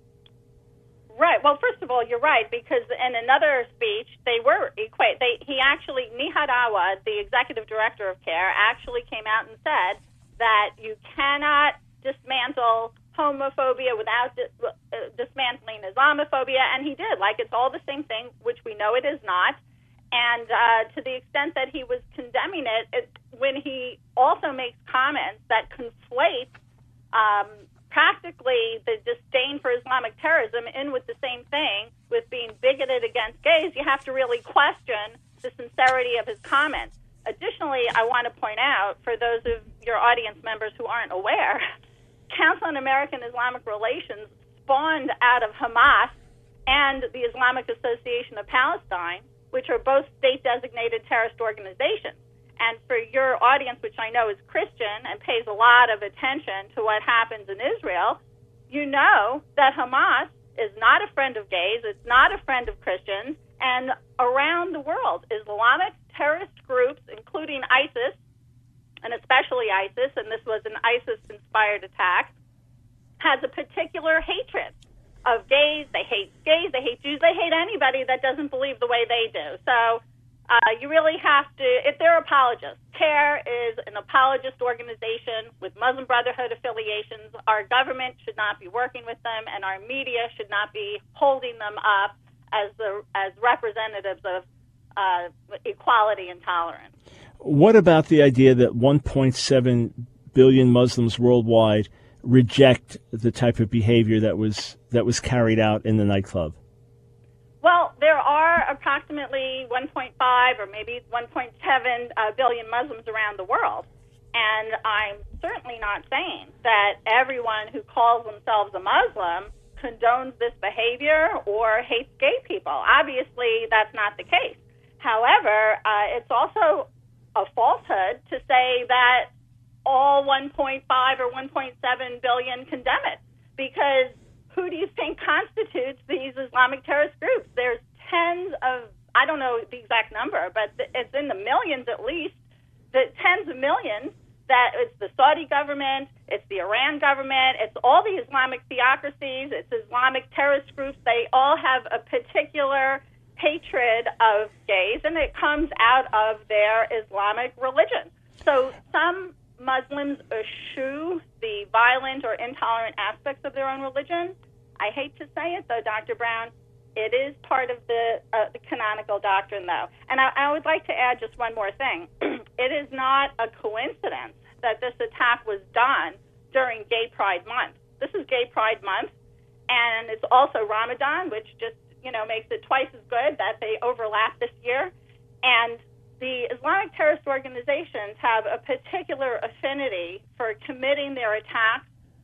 Right. Well, first of all, you're right, because in another speech, they were equate. They, he actually, Nihad Awad, the executive director of CAIR, actually came out and said that you cannot dismantle homophobia, without dis- uh, dismantling Islamophobia, and he did. Like, it's all the same thing, which we know it is not. And uh, to the extent that he was condemning it, it, when he also makes comments that conflate um, practically the disdain for Islamic terrorism in with the same thing, with being bigoted against gays, you have to really question the sincerity of his comments. Additionally, I want to point out, for those of your audience members who aren't aware, Council on American Islamic Relations spawned out of Hamas and the Islamic Association of Palestine, which are both state-designated terrorist organizations. And for your audience, which I know is Christian and pays a lot of attention to what happens in Israel, you know that Hamas is not a friend of gays, it's not a friend of Christians, and around the world, Islamic terrorist groups, including ISIS, and especially ISIS, and this was an ISIS-inspired attack, has a particular hatred of gays. They hate gays, they hate Jews, they hate anybody that doesn't believe the way they do. So uh, you really have to, if they're apologists, CARE is an apologist organization with Muslim Brotherhood affiliations. Our government should not be working with them, and our media should not be holding them up as the as representatives of uh, equality and tolerance. What about the idea that one point seven billion Muslims worldwide reject the type of behavior that was that was carried out in the nightclub? Well, there are approximately one point five or maybe one point seven uh, billion Muslims around the world. And I'm certainly not saying that everyone who calls themselves a Muslim condones this behavior or hates gay people. Obviously, that's not the case. However, uh, it's also a falsehood to say that all one point five or one point seven billion condemn it, because who do you think constitutes these Islamic terrorist groups? There's tens of, I don't know the exact number, but it's in the millions at least, the tens of millions. That it's the Saudi government, it's the Iran government, it's all the Islamic theocracies, it's Islamic terrorist groups. They all have a particular hatred of gays, and it comes out of their Islamic religion. So some Muslims eschew the violent or intolerant aspects of their own religion. I hate to say it, though, Doctor Brown, it is part of the, uh, the canonical doctrine, though. And I, I would like to add just one more thing. It is not a coincidence that this attack was done during Gay Pride Month. This is Gay Pride Month, and it's also Ramadan, which just, you know, makes it twice as good that they overlap this year. And the Islamic terrorist organizations have a particular affinity for committing their attacks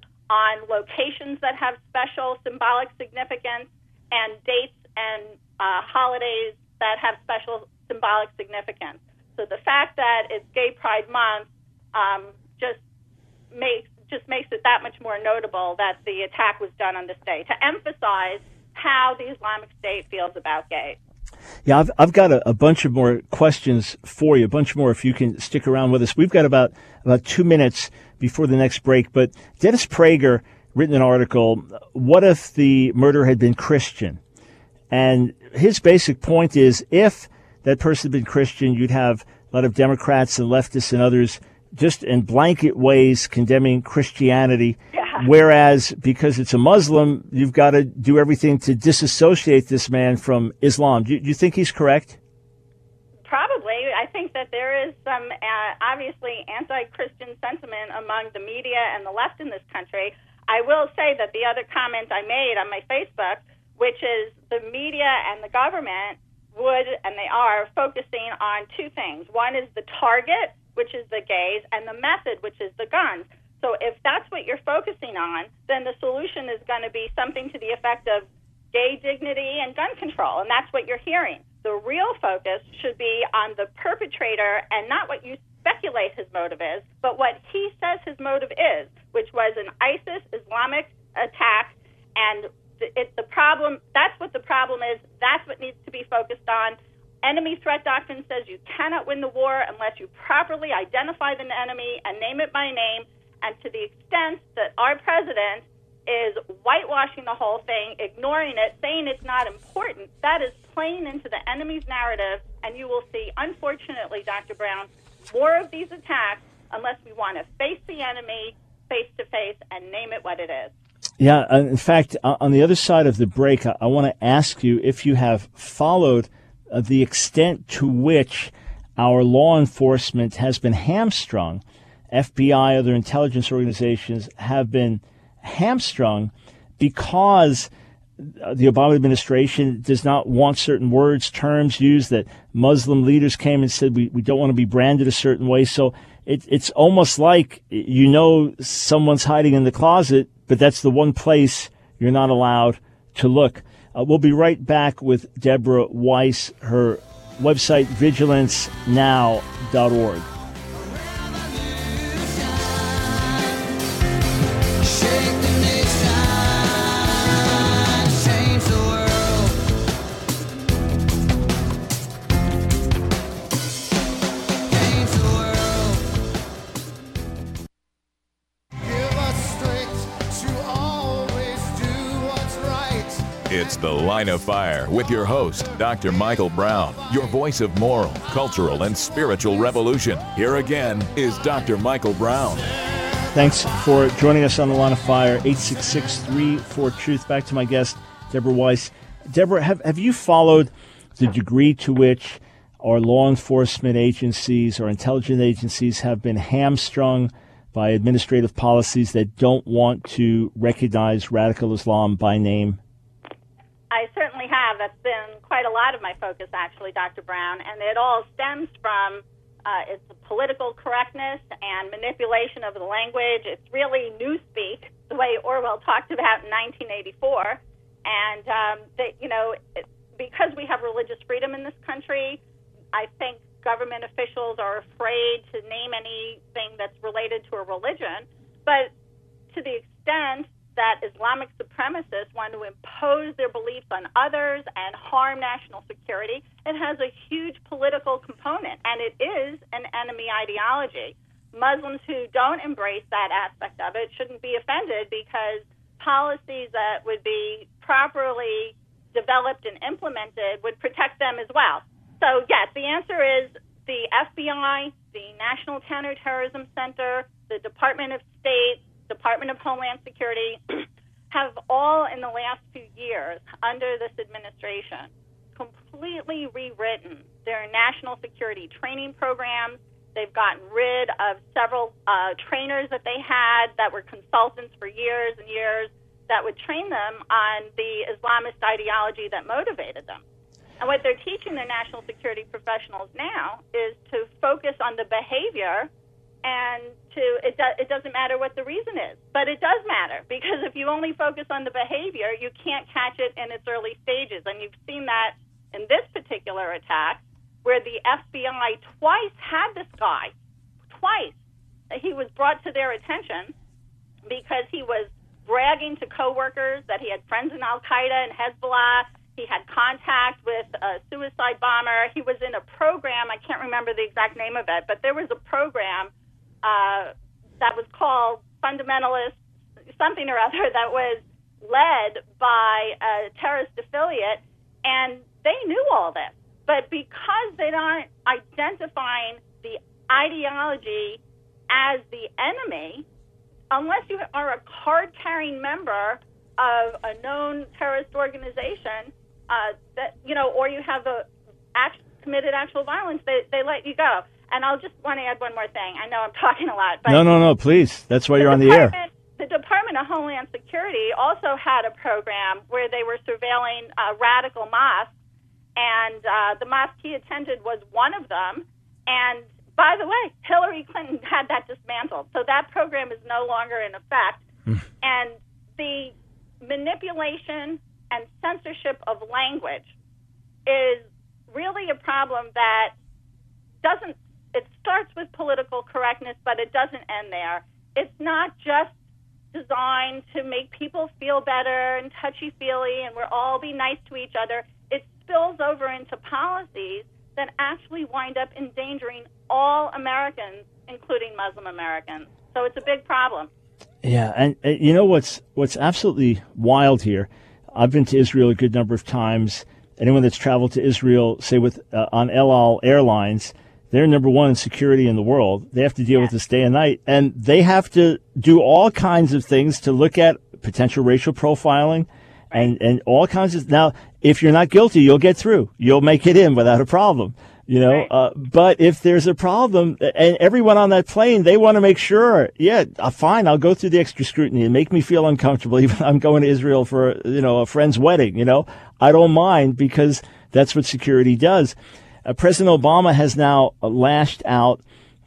on locations that have special symbolic significance and dates and uh, holidays that have special symbolic significance. So the fact that it's Gay Pride Month um, just makes just makes it that much more notable that the attack was done on this day, to emphasize how the Islamic State feels about gays. Yeah, I've, I've got a, a bunch of more questions for you, a bunch more if you can stick around with us. We've got about, about two minutes before the next break, but Dennis Prager written an article, What If the Murderer Had Been Christian? And his basic point is, if that person had been Christian, you'd have a lot of Democrats and leftists and others just in blanket ways condemning Christianity, yeah. Whereas because it's a Muslim, you've got to do everything to disassociate this man from Islam. Do you, do you think he's correct? Probably. I think that there is some uh, obviously anti-Christian sentiment among the media and the left in this country. I will say that the other comment I made on my Facebook, which is the media and the government would, and they are, focusing on two things. One is the target, which is the gays, and the method, which is the guns. So if that's what you're focusing on, then the solution is going to be something to the effect of gay dignity and gun control, and that's what you're hearing. The real focus should be on the perpetrator and not what you speculate his motive is, but what he says his motive is, which was an ISIS Islamic attack, and it, the problem, that's what the problem is. That's what needs to be focused on. Enemy threat doctrine says you cannot win the war unless you properly identify the enemy and name it by name. And to the extent that our president is whitewashing the whole thing, ignoring it, saying it's not important, that is playing into the enemy's narrative. And you will see, unfortunately, Doctor Brown, more of these attacks unless we want to face the enemy face to face and name it what it is. Yeah, uh, in fact, uh, on the other side of the break, I, I want to ask you if you have followed uh, the extent to which our law enforcement has been hamstrung. F B I, other intelligence organizations have been hamstrung because the Obama administration does not want certain words, terms used, that Muslim leaders came and said we, we don't want to be branded a certain way. So it, it's almost like you know someone's hiding in the closet, but that's the one place you're not allowed to look. Uh, we'll be right back with Deborah Weiss, her website, vigilance now dot org. It's The Line of Fire with your host, Doctor Michael Brown, your voice of moral, cultural, and spiritual revolution. Here again is Doctor Michael Brown. Thanks for joining us on The Line of Fire, eight six six, three four, truth. Back to my guest, Deborah Weiss. Deborah, have, have you followed the degree to which our law enforcement agencies or intelligence agencies have been hamstrung by administrative policies that don't want to recognize radical Islam by name? I certainly have. That's been quite a lot of my focus, actually, Doctor Brown, and it all stems from uh, it's political correctness and manipulation of the language. It's really newspeak, the way Orwell talked about in nineteen eighty-four. And, um, they, you know, it, because we have religious freedom in this country, I think government officials are afraid to name anything that's related to a religion. But to the extent that Islamic supremacists want to impose their beliefs on others and harm national security, it has a huge political component, and it is an enemy ideology. Muslims who don't embrace that aspect of it shouldn't be offended because policies that would be properly developed and implemented would protect them as well. So, yes, the answer is the F B I, the National Counterterrorism Center, the Department of State, Department of Homeland Security have all in the last few years under this administration completely rewritten their national security training programs. They've gotten rid of several uh, trainers that they had that were consultants for years and years that would train them on the Islamist ideology that motivated them. And what they're teaching their national security professionals now is to focus on the behavior, and to it, do, it doesn't matter what the reason is. But it does matter, because if you only focus on the behavior, you can't catch it in its early stages. And you've seen that in this particular attack, where the F B I twice had this guy, twice. He was brought to their attention because he was bragging to coworkers that he had friends in Al-Qaeda and Hezbollah. He had contact with a suicide bomber. He was in a program, I can't remember the exact name of it, but there was a program uh, that was called Fundamentalist something or other that was led by a terrorist affiliate, and they knew all this. But because they aren't identifying the ideology as the enemy, unless you are a card-carrying member of a known terrorist organization, uh, that you know, or you have a act, committed actual violence, they, they let you go. And I'll just want to add one more thing. I know I'm talking a lot, but no, no, no, please. That's why you're on the air. The Department of Homeland Security also had a program where they were surveilling uh, radical mosques, and uh, the mosque he attended was one of them. And by the way, Hillary Clinton had that dismantled. So that program is no longer in effect. And the manipulation and censorship of language is really a problem that doesn't, it starts with political correctness, but it doesn't end there. It's not just designed to make people feel better and touchy-feely and we'll all be nice to each other. It spills over into policies that actually wind up endangering all Americans, including Muslim Americans. So it's a big problem. Yeah, and uh, you know what's what's absolutely wild here? I've been to Israel a good number of times. Anyone that's traveled to Israel, say with uh, on El Al Airlines, they're number one in security in the world. They have to deal yeah. with this day and night, and they have to do all kinds of things to look at potential racial profiling, and, and all kinds of. Now, if you're not guilty, you'll get through. You'll make it in without a problem. You know, right. uh, but if there's a problem, and everyone on that plane, they want to make sure, yeah, uh, fine, I'll go through the extra scrutiny and make me feel uncomfortable. Even I'm going to Israel for, you know, a friend's wedding, you know, I don't mind because that's what security does. Uh, President Obama has now lashed out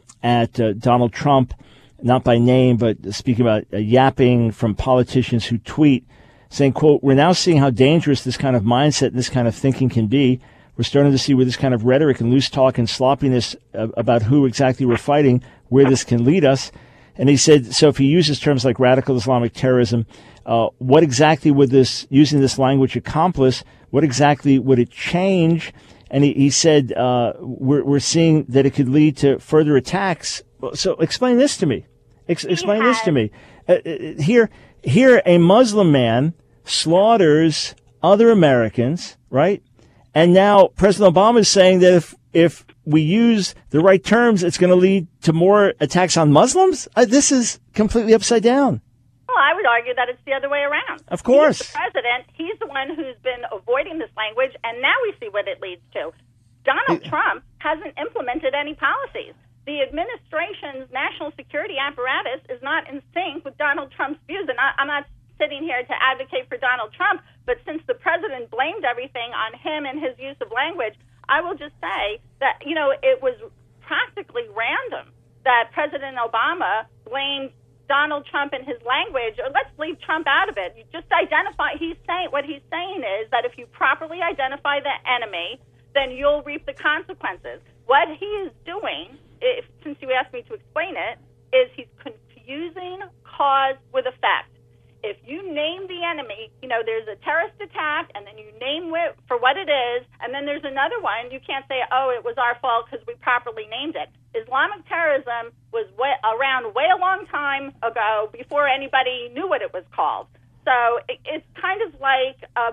at uh, Donald Trump, not by name, but speaking about uh, yapping from politicians who tweet, saying, quote, we're now seeing how dangerous this kind of mindset and this kind of thinking can be. We're starting to see where this kind of rhetoric and loose talk and sloppiness uh, about who exactly we're fighting, where this can lead us. And he said, so if he uses terms like radical Islamic terrorism, uh, what exactly would this, using this language, accomplish? What exactly would it change? And he, he said, uh, we're, we're seeing that it could lead to further attacks. So explain this to me. Ex- explain this to me. Uh, here, here, a Muslim man slaughters other Americans, right? And now President Obama is saying that if if we use the right terms, it's going to lead to more attacks on Muslims? Uh, this is completely upside down. Well, I would argue that it's the other way around. Of course. He's the president. He's the one who's been avoiding this language, and now we see what it leads to. Donald it, Trump hasn't implemented any policies. The administration's national security apparatus is not in sync with Donald Trump's views, and I, I'm not sitting here to advocate for Donald Trump, but since the president blamed everything on him and his use of language, I will just say that, you know, it was practically random that President Obama blamed Donald Trump and his language. Or let's leave Trump out of it. You just identify, he's saying, what he's saying is that if you properly identify the enemy, then you'll reap the consequences. What he is doing, if, since you asked me to explain it, is he's confusing cause with effect. If you name the enemy, you know, there's a terrorist attack, and then you name it for what it is, and then there's another one, you can't say, oh, it was our fault because we properly named it. Islamic terrorism was way, around way a long time ago before anybody knew what it was called. So it, it's kind of like a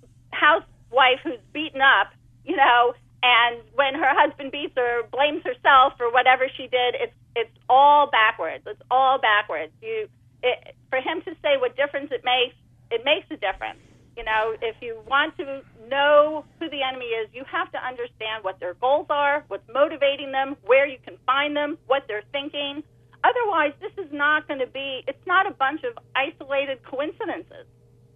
housewife who's beaten up, you know, and when her husband beats her, blames herself for whatever she did. It's it's all backwards. It's all backwards. You... It, for him to say what difference it makes, it makes a difference. You know, if you want to know who the enemy is, you have to understand what their goals are, what's motivating them, where you can find them, what they're thinking. Otherwise, this is not going to be, it's not a bunch of isolated coincidences.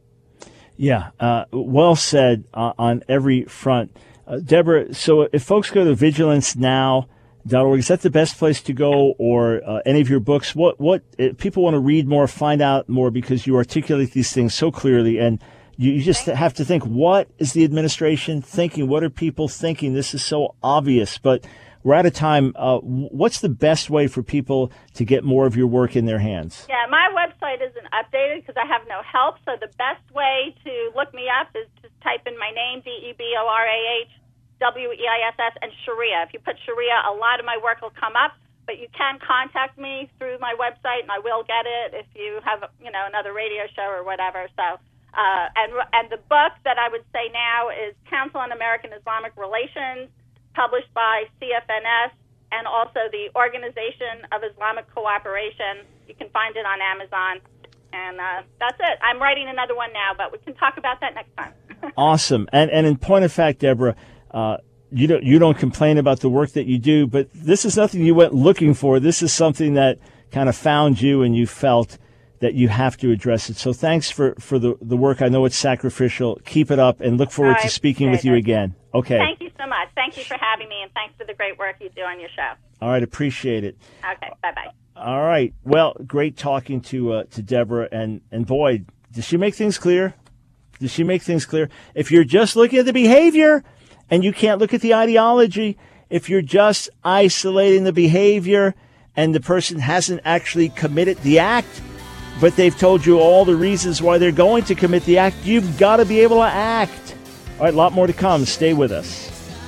Yeah, uh, well said uh, on every front. Uh, Deborah, so if folks go to vigilance now dot org, is that the best place to go, or uh, any of your books? What what if people want to read more, find out more, because you articulate these things so clearly, and you, you just have to think, what is the administration thinking? What are people thinking? This is so obvious, but we're out of time. Uh, what's the best way for people to get more of your work in their hands? Yeah, my website isn't updated because I have no help, so the best way to look me up is to type in my name, D E B O R A H W E I S S, and Sharia. If you put Sharia, a lot of my work will come up, but you can contact me through my website, and I will get it if you have, you know, another radio show or whatever. So, uh, and and the book that I would say now is Council on American Islamic Relations, published by C F N S, and also the Organization of Islamic Cooperation. You can find it on Amazon. And uh, that's it. I'm writing another one now, but we can talk about that next time. Awesome. And and in point of fact, Deborah, uh, you don't you don't complain about the work that you do, but this is nothing you went looking for. This is something that kind of found you, and you felt that you have to address it. So thanks for, for the, the work. I know it's sacrificial. Keep it up, and look forward I to speaking with you it. again. Okay. Thank you so much. Thank you for having me, and thanks for the great work you do on your show. All right. Appreciate it. Okay. Bye-bye. All right. Well, great talking to uh, to Deborah, and, and boy, does she make things clear? Does she make things clear? If you're just looking at the behavior and you can't look at the ideology, if you're just isolating the behavior and the person hasn't actually committed the act, but they've told you all the reasons why they're going to commit the act, you've got to be able to act. All right, a lot more to come. Stay with us.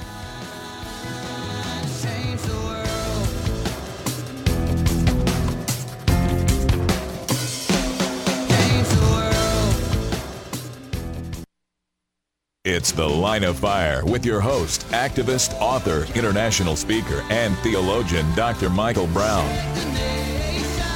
It's The Line of Fire with your host, activist, author, international speaker, and theologian, Doctor Michael Brown.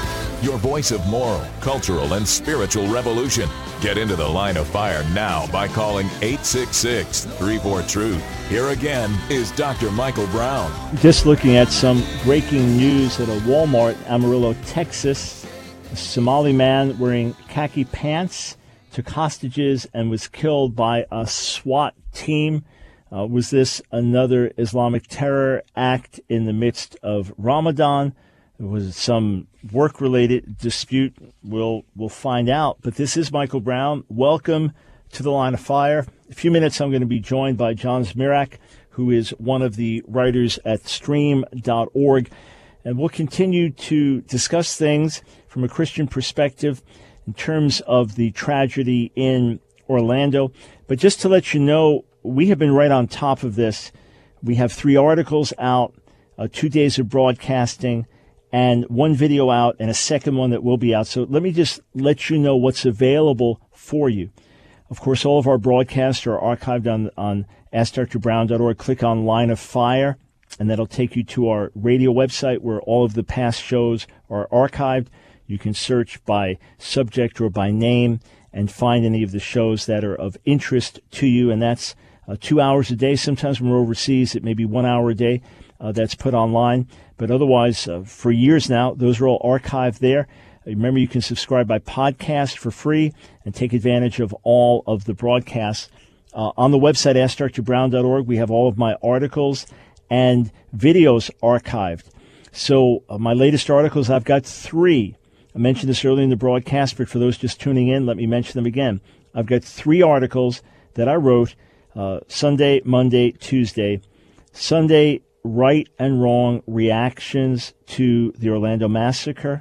your voice of moral, cultural, and spiritual revolution. Get into the line of fire now by calling eight six six, three four, truth. Here again is Doctor Michael Brown. Just looking at some breaking news at a Walmart, Amarillo, Texas. A Somali man wearing khaki pants took hostages and was killed by a SWAT team. Uh, was this another Islamic terror act in the midst of Ramadan? It was some work-related dispute. We'll we'll find out. But this is Michael Brown. Welcome to the Line of Fire. In a few minutes, I'm going to be joined by John Zmirak, who is one of the writers at stream dot org. And we'll continue to discuss things from a Christian perspective in terms of the tragedy in Orlando. But just to let you know, we have been right on top of this. We have three articles out, uh, two days of broadcasting, and one video out, and a second one that will be out. So let me just let you know what's available for you. Of course, all of our broadcasts are archived on, on ask dr brown dot org. Click on Line of Fire, and that'll take you to our radio website where all of the past shows are archived. You can search by subject or by name and find any of the shows that are of interest to you, and that's Uh, two hours a day. Sometimes when we're overseas, it may be one hour a day uh, that's put online. But otherwise, uh, for years now, those are all archived there. Uh, remember, you can subscribe by podcast for free and take advantage of all of the broadcasts. Uh, on the website, ask dr brown dot org, we have all of my articles and videos archived. So uh, my latest articles, I've got three. I mentioned this earlier in the broadcast, but for those just tuning in, let me mention them again. I've got three articles that I wrote Uh, Sunday, Monday, Tuesday. Sunday, right and wrong reactions to the Orlando massacre.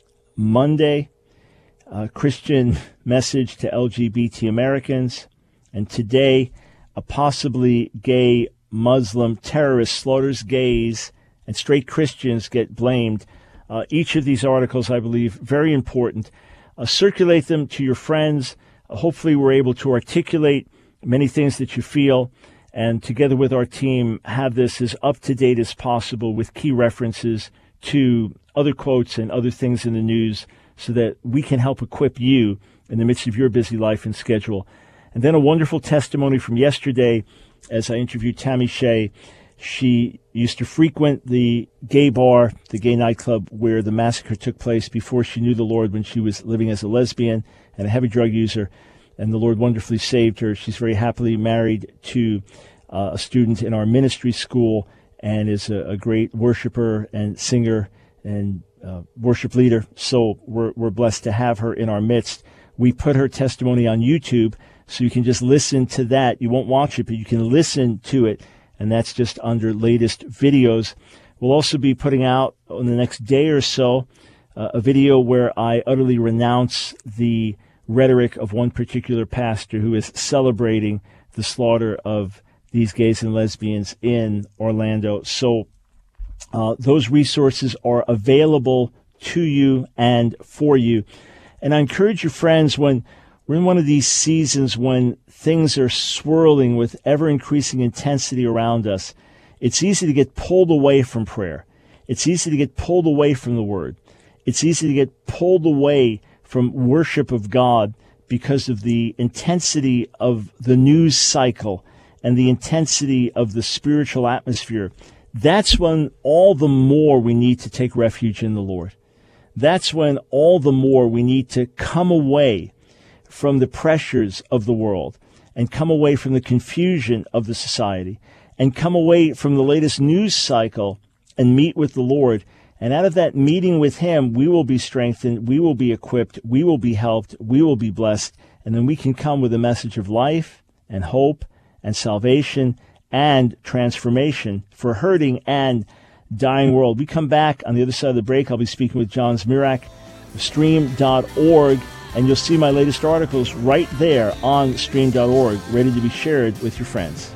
Monday, uh, Christian message to L G B T Americans. And today, a possibly gay Muslim terrorist slaughters gays and straight Christians get blamed. Uh, each of these articles, I believe, very important. Uh, circulate them to your friends. Uh, hopefully, we're able to articulate many things that you feel, and together with our team, have this as up-to-date as possible with key references to other quotes and other things in the news so that we can help equip you in the midst of your busy life and schedule. And then a wonderful testimony from yesterday as I interviewed Tammy Shea. She used to frequent the gay bar, the gay nightclub where the massacre took place before she knew the Lord, when she was living as a lesbian and a heavy drug user. And the Lord wonderfully saved her. She's very happily married to uh, a student in our ministry school and is a, a great worshiper and singer and uh, worship leader. So we're, we're blessed to have her in our midst. We put her testimony on YouTube, so you can just listen to that. You won't watch it, but you can listen to it. And that's just under latest videos. We'll also be putting out on the next day or so uh, a video where I utterly renounce the rhetoric of one particular pastor who is celebrating the slaughter of these gays and lesbians in Orlando. So uh, those resources are available to you and for you. And I encourage your friends, when we're in one of these seasons when things are swirling with ever-increasing intensity around us, it's easy to get pulled away from prayer. It's easy to get pulled away from the Word. It's easy to get pulled away from worship of God because of the intensity of the news cycle and the intensity of the spiritual atmosphere. That's when all the more we need to take refuge in the Lord. That's when all the more we need to come away from the pressures of the world and come away from the confusion of the society and come away from the latest news cycle and meet with the Lord. And out of that meeting with Him, we will be strengthened, we will be equipped, we will be helped, we will be blessed, and then we can come with a message of life and hope and salvation and transformation for a hurting and dying world. We come back on the other side of the break. I'll be speaking with John Zmirak, stream dot org, and you'll see my latest articles right there on stream dot org, ready to be shared with your friends.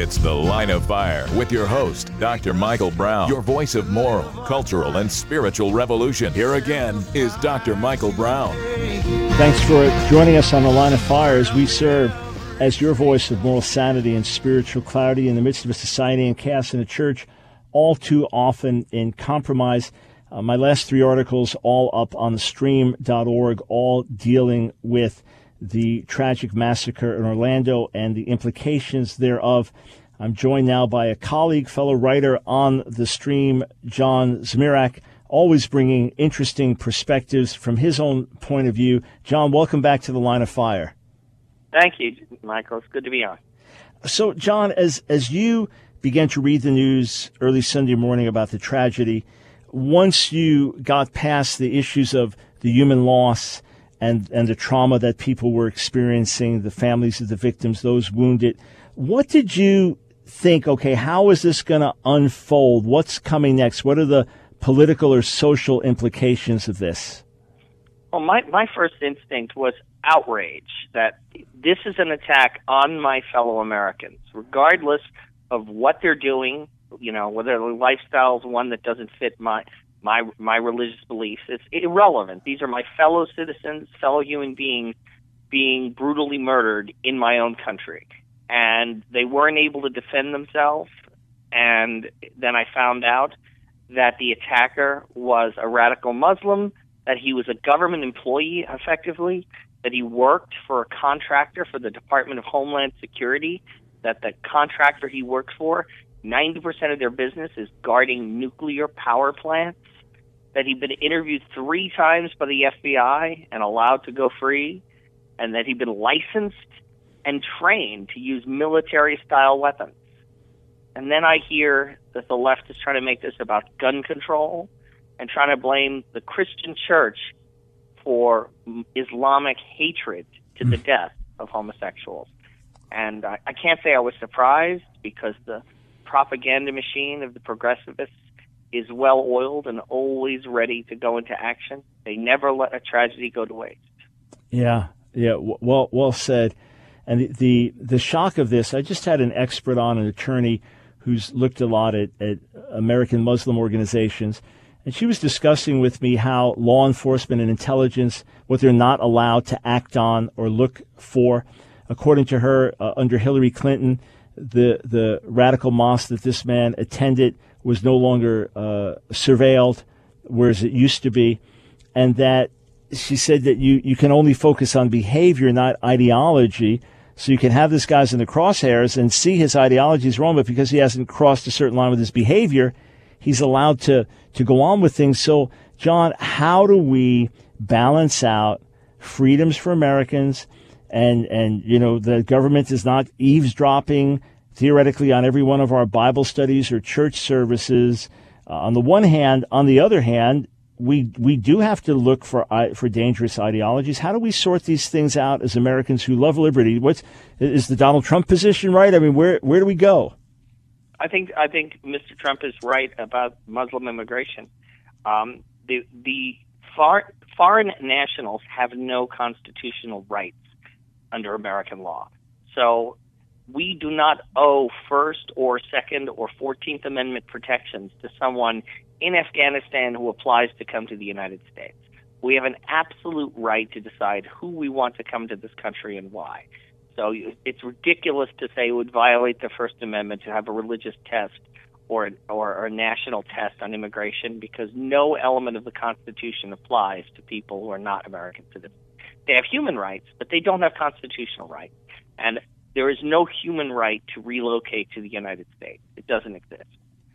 It's The Line of Fire with your host, Doctor Michael Brown, your voice of moral, cultural, and spiritual revolution. Here again is Doctor Michael Brown. Thanks for joining us on The Line of Fire as we serve as your voice of moral sanity and spiritual clarity in the midst of a society and chaos in a church all too often in compromise. Uh, my last three articles, all up on the stream dot org, all dealing with the tragic massacre in Orlando and the implications thereof. I'm joined now by a colleague, fellow writer on the stream, John Zmirak, always bringing interesting perspectives from his own point of view. John, welcome back to The Line of Fire. Thank you, Michael. It's good to be on. So, John, as as you began to read the news early Sunday morning about the tragedy, once you got past the issues of the human loss and, and the trauma that people were experiencing, the families of the victims, those wounded, what did you think, okay, how is this going to unfold? What's coming next? What are the political or social implications of this? Well, my, my first instinct was outrage that this is an attack on my fellow Americans, regardless of what they're doing, you know, whether the lifestyle is one that doesn't fit my my my religious beliefs. It's irrelevant. These are my fellow citizens, fellow human beings being brutally murdered in my own country. And they weren't able to defend themselves. And then I found out that the attacker was a radical Muslim, that he was a government employee, effectively, that he worked for a contractor for the Department of Homeland Security, that the contractor he worked for, ninety percent of their business is guarding nuclear power plants, that he'd been interviewed three times by the F B I and allowed to go free, and that he'd been licensed and trained to use military-style weapons. And then I hear that the left is trying to make this about gun control and trying to blame the Christian church for Islamic hatred to the death of homosexuals. And I, I can't say I was surprised, because the propaganda machine of the progressivists is well-oiled and always ready to go into action. They never let a tragedy go to waste. Yeah, yeah, well, well said. And the, the the shock of this, I just had an expert on, an attorney who's looked a lot at, at American Muslim organizations, and she was discussing with me how law enforcement and intelligence, what they're not allowed to act on or look for. According to her, uh, under Hillary Clinton, the the radical mosque that this man attended was no longer uh, surveilled, whereas it used to be, and that she said that you, you can only focus on behavior, not ideology. So you can have this guy's in the crosshairs and see his ideology is wrong, but because he hasn't crossed a certain line with his behavior, he's allowed to, to go on with things. So, John, how do we balance out freedoms for Americans and, and you know, the government is not eavesdropping theoretically on every one of our Bible studies or church services, uh, on the one hand. On the other hand, we we do have to look for for dangerous ideologies. How do we sort these things out as Americans who love liberty? What's is the Donald Trump position right? I mean, where where do we go? I think I think Mister Trump is right about Muslim immigration. Um, the the far, foreign nationals have no constitutional rights under American law. So we do not owe First or Second or Fourteenth Amendment protections to someone in Afghanistan who applies to come to the United States. We have an absolute right to decide who we want to come to this country and why. So it's ridiculous to say it would violate the First Amendment to have a religious test or, or, or a national test on immigration, because no element of the Constitution applies to people who are not American citizens. They have human rights, but they don't have constitutional rights. And there is no human right to relocate to the United States. It doesn't exist.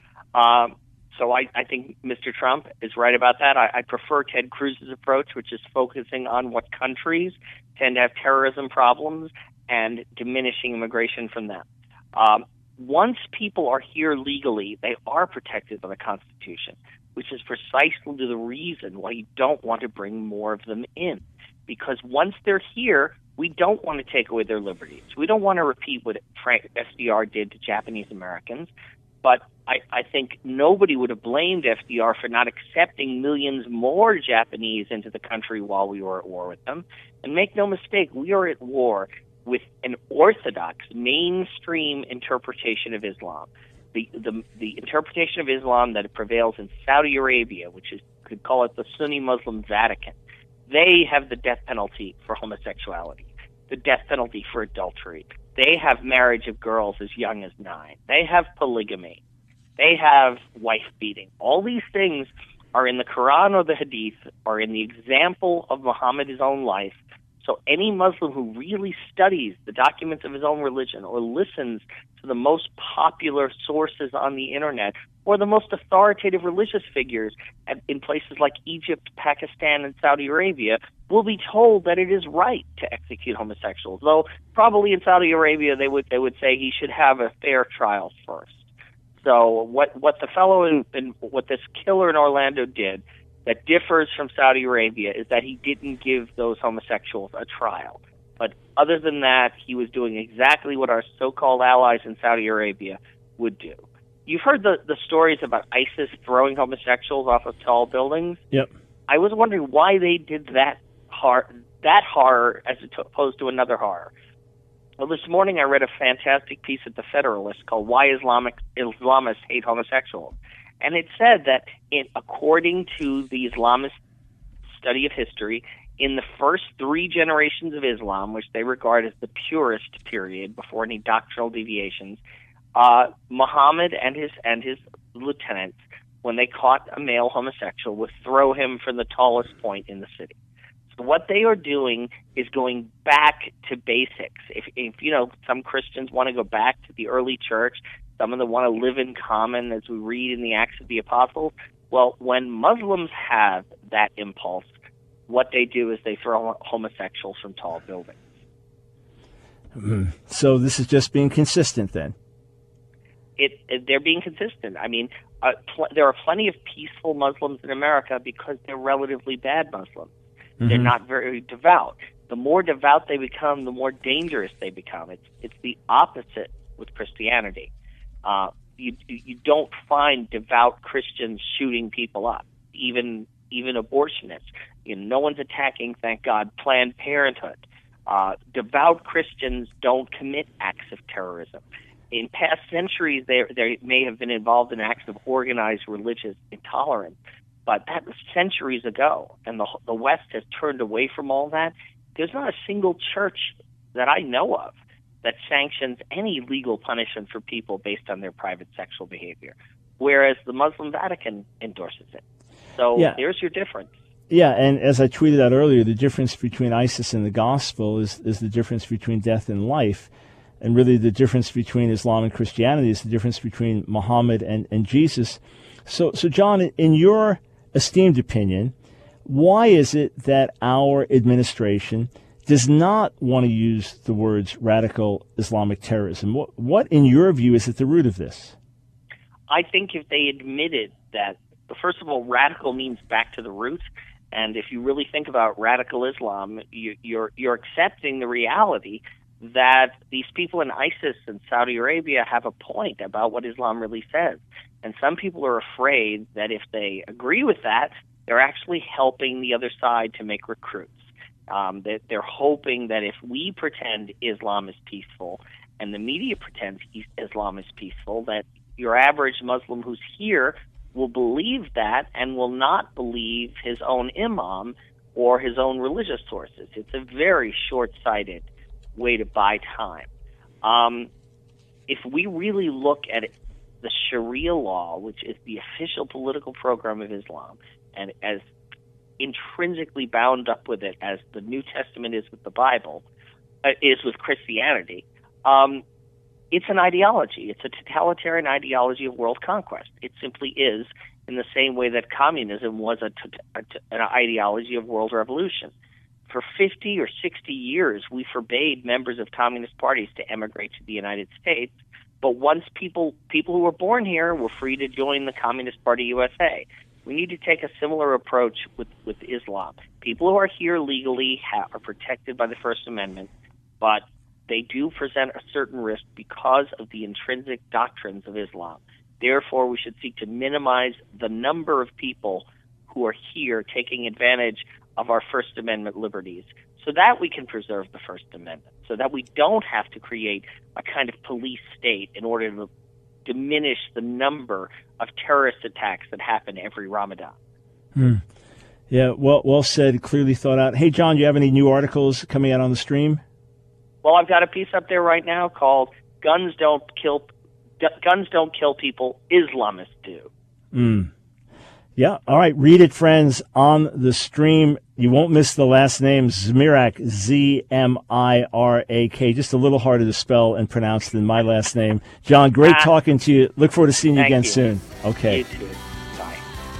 Um, so I, I think Mister Trump is right about that. I, I prefer Ted Cruz's approach, which is focusing on what countries tend to have terrorism problems and diminishing immigration from them. Um, once people are here legally, they are protected by the Constitution, which is precisely the reason why you don't want to bring more of them in. Because once they're here, we don't want to take away their liberties. We don't want to repeat what Frank F D R did to Japanese Americans. But I, I think nobody would have blamed F D R for not accepting millions more Japanese into the country while we were at war with them. And make no mistake, we are at war with an orthodox, mainstream interpretation of Islam. The, the the interpretation of Islam that prevails in Saudi Arabia, which is, you could call it the Sunni Muslim Vatican. They have the death penalty for homosexuality, the death penalty for adultery. They have marriage of girls as young as nine. They have polygamy. They have wife beating. All these things are in the Quran or the Hadith, or in the example of Muhammad's own life. So any Muslim who really studies the documents of his own religion, or listens to the most popular sources on the internet, or the most authoritative religious figures at, in places like Egypt, Pakistan, and Saudi Arabia, will be told that it is right to execute homosexuals. Though probably in Saudi Arabia they would they would say he should have a fair trial first. So what what the fellow in, in what this killer in Orlando did that differs from Saudi Arabia is that he didn't give those homosexuals a trial. But other than that, he was doing exactly what our so-called allies in Saudi Arabia would do. You've heard the, the stories about ISIS throwing homosexuals off of tall buildings. Yep. I was wondering why they did that hor- that horror as opposed to another horror. Well, this morning I read a fantastic piece at The Federalist called Why Islamic Islamists Hate Homosexuals. And it said that, in, according to the Islamist study of history, in the first three generations of Islam, which they regard as the purest period before any doctrinal deviations, uh, Muhammad and his and his lieutenants, when they caught a male homosexual, would throw him from the tallest point in the city. So what they are doing is going back to basics. If, if you know, some Christians want to go back to the early church, some of them want to live in common, as we read in the Acts of the Apostles. Well, when Muslims have that impulse, what they do is they throw homosexuals from tall buildings. Mm. So this is just being consistent then? It, it they're being consistent. I mean, uh, pl- there are plenty of peaceful Muslims in America because they're relatively bad Muslims. Mm-hmm. They're not very devout. The more devout they become, the more dangerous they become. It's it's the opposite with Christianity. Uh, you you don't find devout Christians shooting people up, even even abortionists. You know, no one's attacking, thank God, Planned Parenthood. Uh, devout Christians don't commit acts of terrorism. In past centuries, they they may have been involved in acts of organized religious intolerance, but that was centuries ago, and the the West has turned away from all that. There's not a single church that I know of that sanctions any legal punishment for people based on their private sexual behavior, whereas the Muslim Vatican endorses it. So yeah. There's your difference. Yeah, and as I tweeted out earlier, the difference between ISIS and the gospel is, is the difference between death and life. And really the difference between Islam and Christianity is the difference between Muhammad and, and Jesus. So, so John, in your esteemed opinion, why is it that our administration does not want to use the words radical Islamic terrorism? What, what, in your view, is at the root of this? I think if they admitted that, first of all, radical means back to the roots. And if you really think about radical Islam, you, you're you're accepting the reality that these people in ISIS and Saudi Arabia have a point about what Islam really says. And some people are afraid that if they agree with that, they're actually helping the other side to make recruits. Um, that they're hoping that if we pretend Islam is peaceful and the media pretends Islam is peaceful, that your average Muslim who's here will believe that and will not believe his own imam or his own religious sources. It's a very short-sighted way to buy time. Um, if we really look at it, the Sharia law, which is the official political program of Islam, and as intrinsically bound up with it as the New Testament is with the Bible, uh, is with Christianity, um, it's an ideology. It's a totalitarian ideology of world conquest. It simply is, in the same way that communism was a, a, an ideology of world revolution. For fifty or sixty years, we forbade members of communist parties to emigrate to the United States. But once people people who were born here were free to join the Communist Party U S A, we need to take a similar approach with, with Islam. People who are here legally ha- are protected by the First Amendment, but they do present a certain risk because of the intrinsic doctrines of Islam. Therefore, we should seek to minimize the number of people who are here taking advantage of our First Amendment liberties so that we can preserve the First Amendment, so that we don't have to create a kind of police state in order to diminish the number of terrorist attacks that happen every Ramadan. Hmm. Yeah, well, well said, clearly thought out. Hey, John, do you have any new articles coming out on the stream? Well, I've got a piece up there right now called "Guns Don't Kill Guns Don't Kill People, Islamists Do." Mm. Yeah, all right, read it, friends, on the stream. You won't miss the last name, Zmirak, Z M I R A K. Just a little harder to spell and pronounce than my last name. John, great ah. talking to you. Look forward to seeing you Thank again you. soon. Okay. You too. Bye.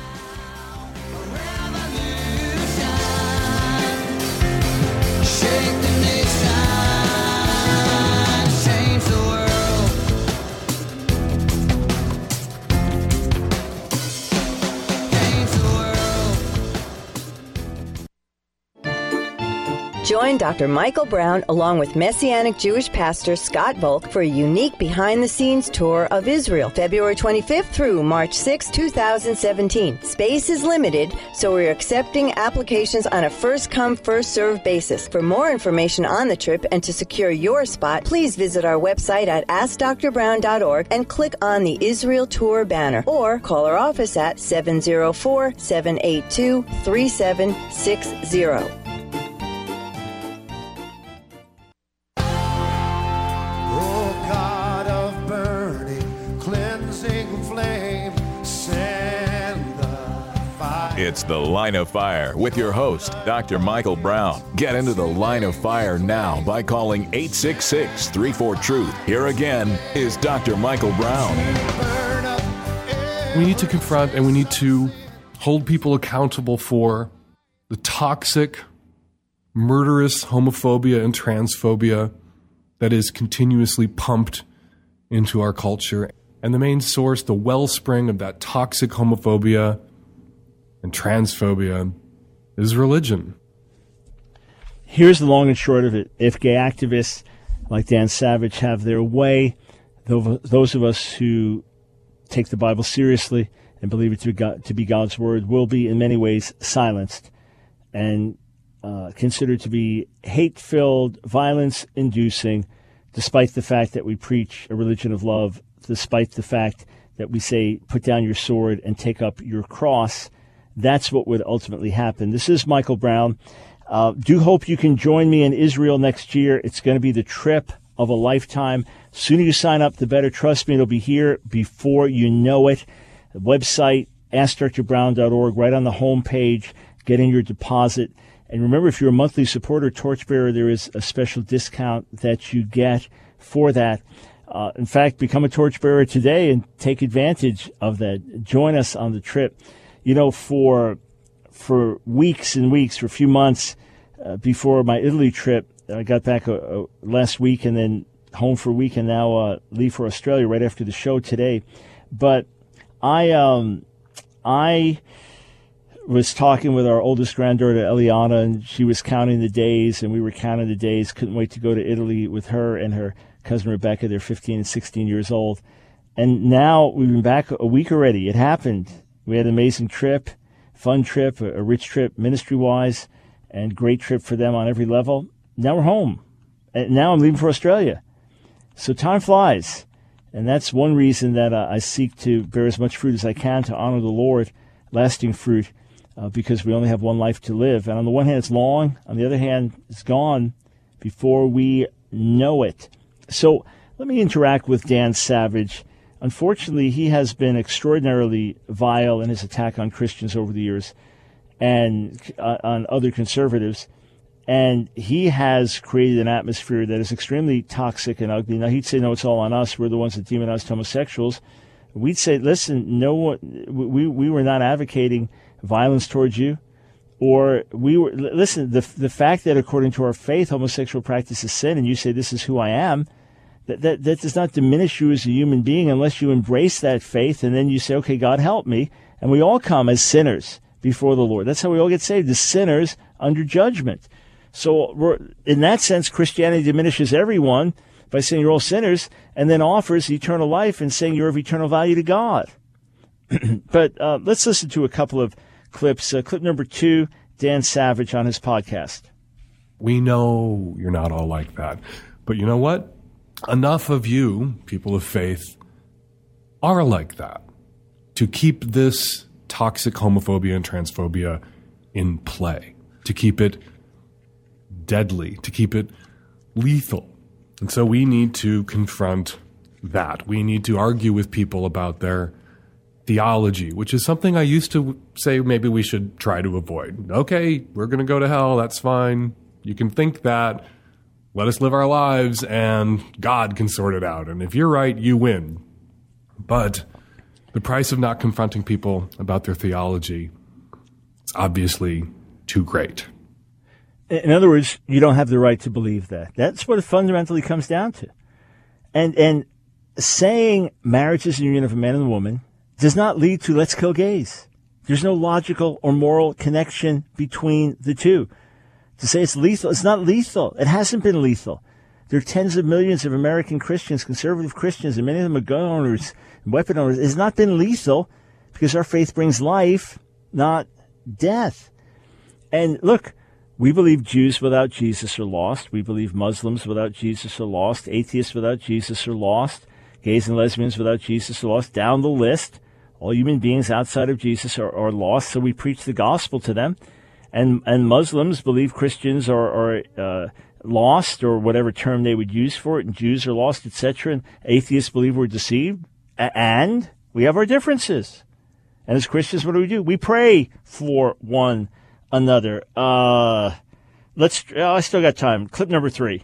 Join Doctor Michael Brown along with Messianic Jewish pastor Scott Volk for a unique behind-the-scenes tour of Israel, February twenty-fifth through March sixth, twenty seventeen. Space is limited, so we're accepting applications on a first-come, first-served basis. For more information on the trip and to secure your spot, please visit our website at ask dr brown dot org and click on the Israel Tour banner, or call our office at seven oh four, seven eight two, three seven six zero. It's The Line of Fire with your host, Doctor Michael Brown. Get into the Line of Fire now by calling eight six six, three four, truth. Here again is Doctor Michael Brown. We need to confront and we need to hold people accountable for the toxic, murderous homophobia and transphobia that is continuously pumped into our culture. And the main source, the wellspring of that toxic homophobia and transphobia is religion. Here's the long and short of it. If gay activists like Dan Savage have their way, those of us who take the Bible seriously and believe it to be, God, to be God's word will be in many ways silenced and uh, considered to be hate-filled, violence-inducing, despite the fact that we preach a religion of love, despite the fact that we say, put down your sword and take up your cross. That's what would ultimately happen. This is Michael Brown. Uh, do hope you can join me in Israel next year. It's going to be the trip of a lifetime. The sooner you sign up, the better. Trust me, it'll be here before you know it. The website, ask dr brown dot org, right on the home page. Get in your deposit. And remember, if you're a monthly supporter, Torchbearer, there is a special discount that you get for that. Uh, in fact, become a Torchbearer today and take advantage of that. Join us on the trip. You know, for for weeks and weeks, for a few months uh, before my Italy trip, I got back uh, uh, last week and then home for a week and now uh, leave for Australia right after the show today. But I um, I was talking with our oldest granddaughter, Eliana, and she was counting the days, and we were counting the days. Couldn't wait to go to Italy with her and her cousin Rebecca. They're fifteen and sixteen years old. And now we've been back a week already. It happened. We had an amazing trip, fun trip, a, a rich trip ministry-wise, and great trip for them on every level. Now we're home. And now I'm leaving for Australia. So time flies. And that's one reason that uh, I seek to bear as much fruit as I can to honor the Lord, lasting fruit, uh, because we only have one life to live. And on the one hand, it's long. On the other hand, it's gone before we know it. So let me interact with Dan Savage. Unfortunately, he has been extraordinarily vile in his attack on Christians over the years and uh, on other conservatives. And he has created an atmosphere that is extremely toxic and ugly. Now, he'd say, no, it's all on us. We're the ones that demonized homosexuals. We'd say, listen, no one, we, we were not advocating violence towards you. Or we were, listen, the, the fact that according to our faith, homosexual practice is sin, and you say, this is who I am, That, that that does not diminish you as a human being unless you embrace that faith and then you say, okay, God help me. And we all come as sinners before the Lord. That's how we all get saved, as sinners under judgment. So we're, in that sense, Christianity diminishes everyone by saying you're all sinners and then offers eternal life and saying you're of eternal value to God. But uh, let's listen to a couple of clips. Uh, clip number two, Dan Savage on his podcast. We know you're not all like that. But you know what? Enough of you, people of faith, are like that to keep this toxic homophobia and transphobia in play, to keep it deadly, to keep it lethal. And so we need to confront that. We need to argue with people about their theology, which is something I used to say maybe we should try to avoid. Okay, we're going to go to hell. That's fine. You can think that. Let us live our lives, and God can sort it out. And if you're right, you win. But the price of not confronting people about their theology is obviously too great. In other words, you don't have the right to believe that. That's what it fundamentally comes down to. And and saying marriage is a union of a man and a woman does not lead to let's kill gays. There's no logical or moral connection between the two. To say it's lethal, it's not lethal. It hasn't been lethal. There are tens of millions of American Christians, conservative Christians, and many of them are gun owners and weapon owners. It has not been lethal because our faith brings life, not death. And look, we believe Jews without Jesus are lost. We believe Muslims without Jesus are lost. Atheists without Jesus are lost. Gays and lesbians without Jesus are lost. Down the list, all human beings outside of Jesus are, are lost, so we preach the gospel to them. And and Muslims believe Christians are, are uh, lost, or whatever term they would use for it, and Jews are lost, et cetera. And atheists believe we're deceived. A- and we have our differences. And as Christians, what do we do? We pray for one another. Uh, let's. Oh, I still got time. Clip number three.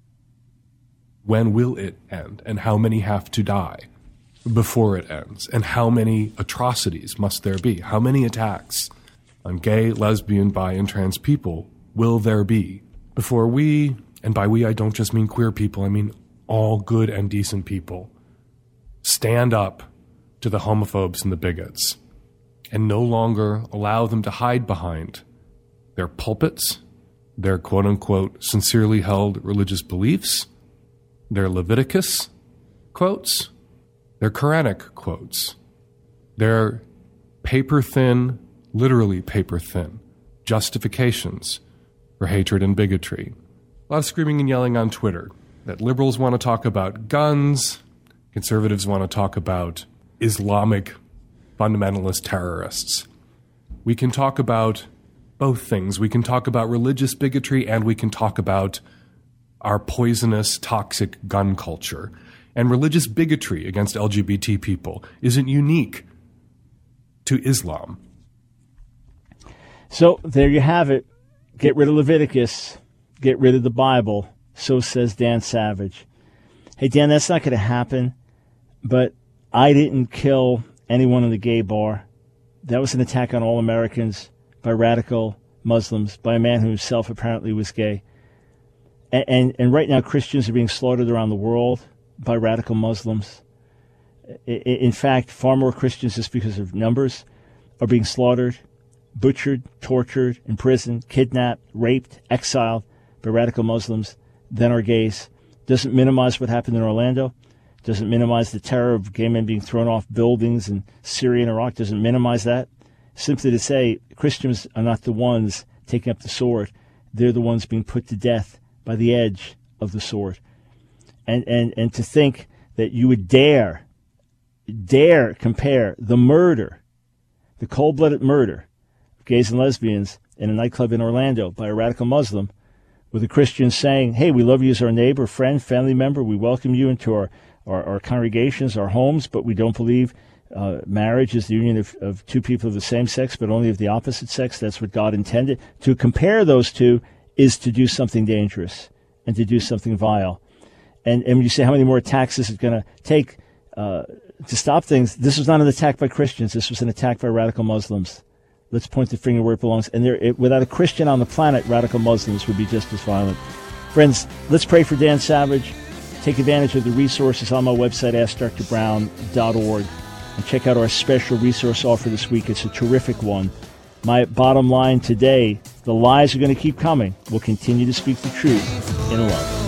When will it end? And how many have to die before it ends? And how many atrocities must there be? How many attacks on gay, lesbian, bi, and trans people will there be before we, and by we I don't just mean queer people, I mean all good and decent people, stand up to the homophobes and the bigots and no longer allow them to hide behind their pulpits, their quote-unquote sincerely held religious beliefs, their Leviticus quotes, their Quranic quotes, their paper-thin, literally paper-thin, justifications for hatred and bigotry. A lot of screaming and yelling on Twitter that liberals want to talk about guns, conservatives want to talk about Islamic fundamentalist terrorists. We can talk about both things. We can talk about religious bigotry, and we can talk about our poisonous, toxic gun culture. And religious bigotry against L G B T people isn't unique to Islam. So there you have it. Get rid of Leviticus. Get rid of the Bible. So says Dan Savage. Hey, Dan, that's not going to happen. But I didn't kill anyone in the gay bar. That was an attack on all Americans by radical Muslims, by a man who himself apparently was gay. And, and, and right now Christians are being slaughtered around the world by radical Muslims. In fact, far more Christians, just because of numbers, are being slaughtered, butchered, tortured, imprisoned, kidnapped, raped, exiled by radical Muslims than are gays. Doesn't minimize what happened in Orlando. Doesn't minimize the terror of gay men being thrown off buildings in Syria and Iraq. Doesn't minimize that. Simply to say Christians are not the ones taking up the sword. They're the ones being put to death by the edge of the sword. And, and, and to think that you would dare, dare compare the murder, the cold-blooded murder of gays and lesbians in a nightclub in Orlando by a radical Muslim with a Christian saying, hey, we love you as our neighbor, friend, family member. We welcome you into our, our, our congregations, our homes, but we don't believe uh, marriage is the union of, of two people of the same sex, but only of the opposite sex. That's what God intended. To compare those two is to do something dangerous and to do something vile. And, and when you say how many more attacks is it going to take uh, to stop things, this was not an attack by Christians. This was an attack by radical Muslims. Let's point the finger where it belongs. And there, it, without a Christian on the planet, radical Muslims would be just as violent. Friends, let's pray for Dan Savage. Take advantage of the resources on my website, ask dr brown dot org. And check out our special resource offer this week. It's a terrific one. My bottom line today, the lies are going to keep coming. We'll continue to speak the truth in love.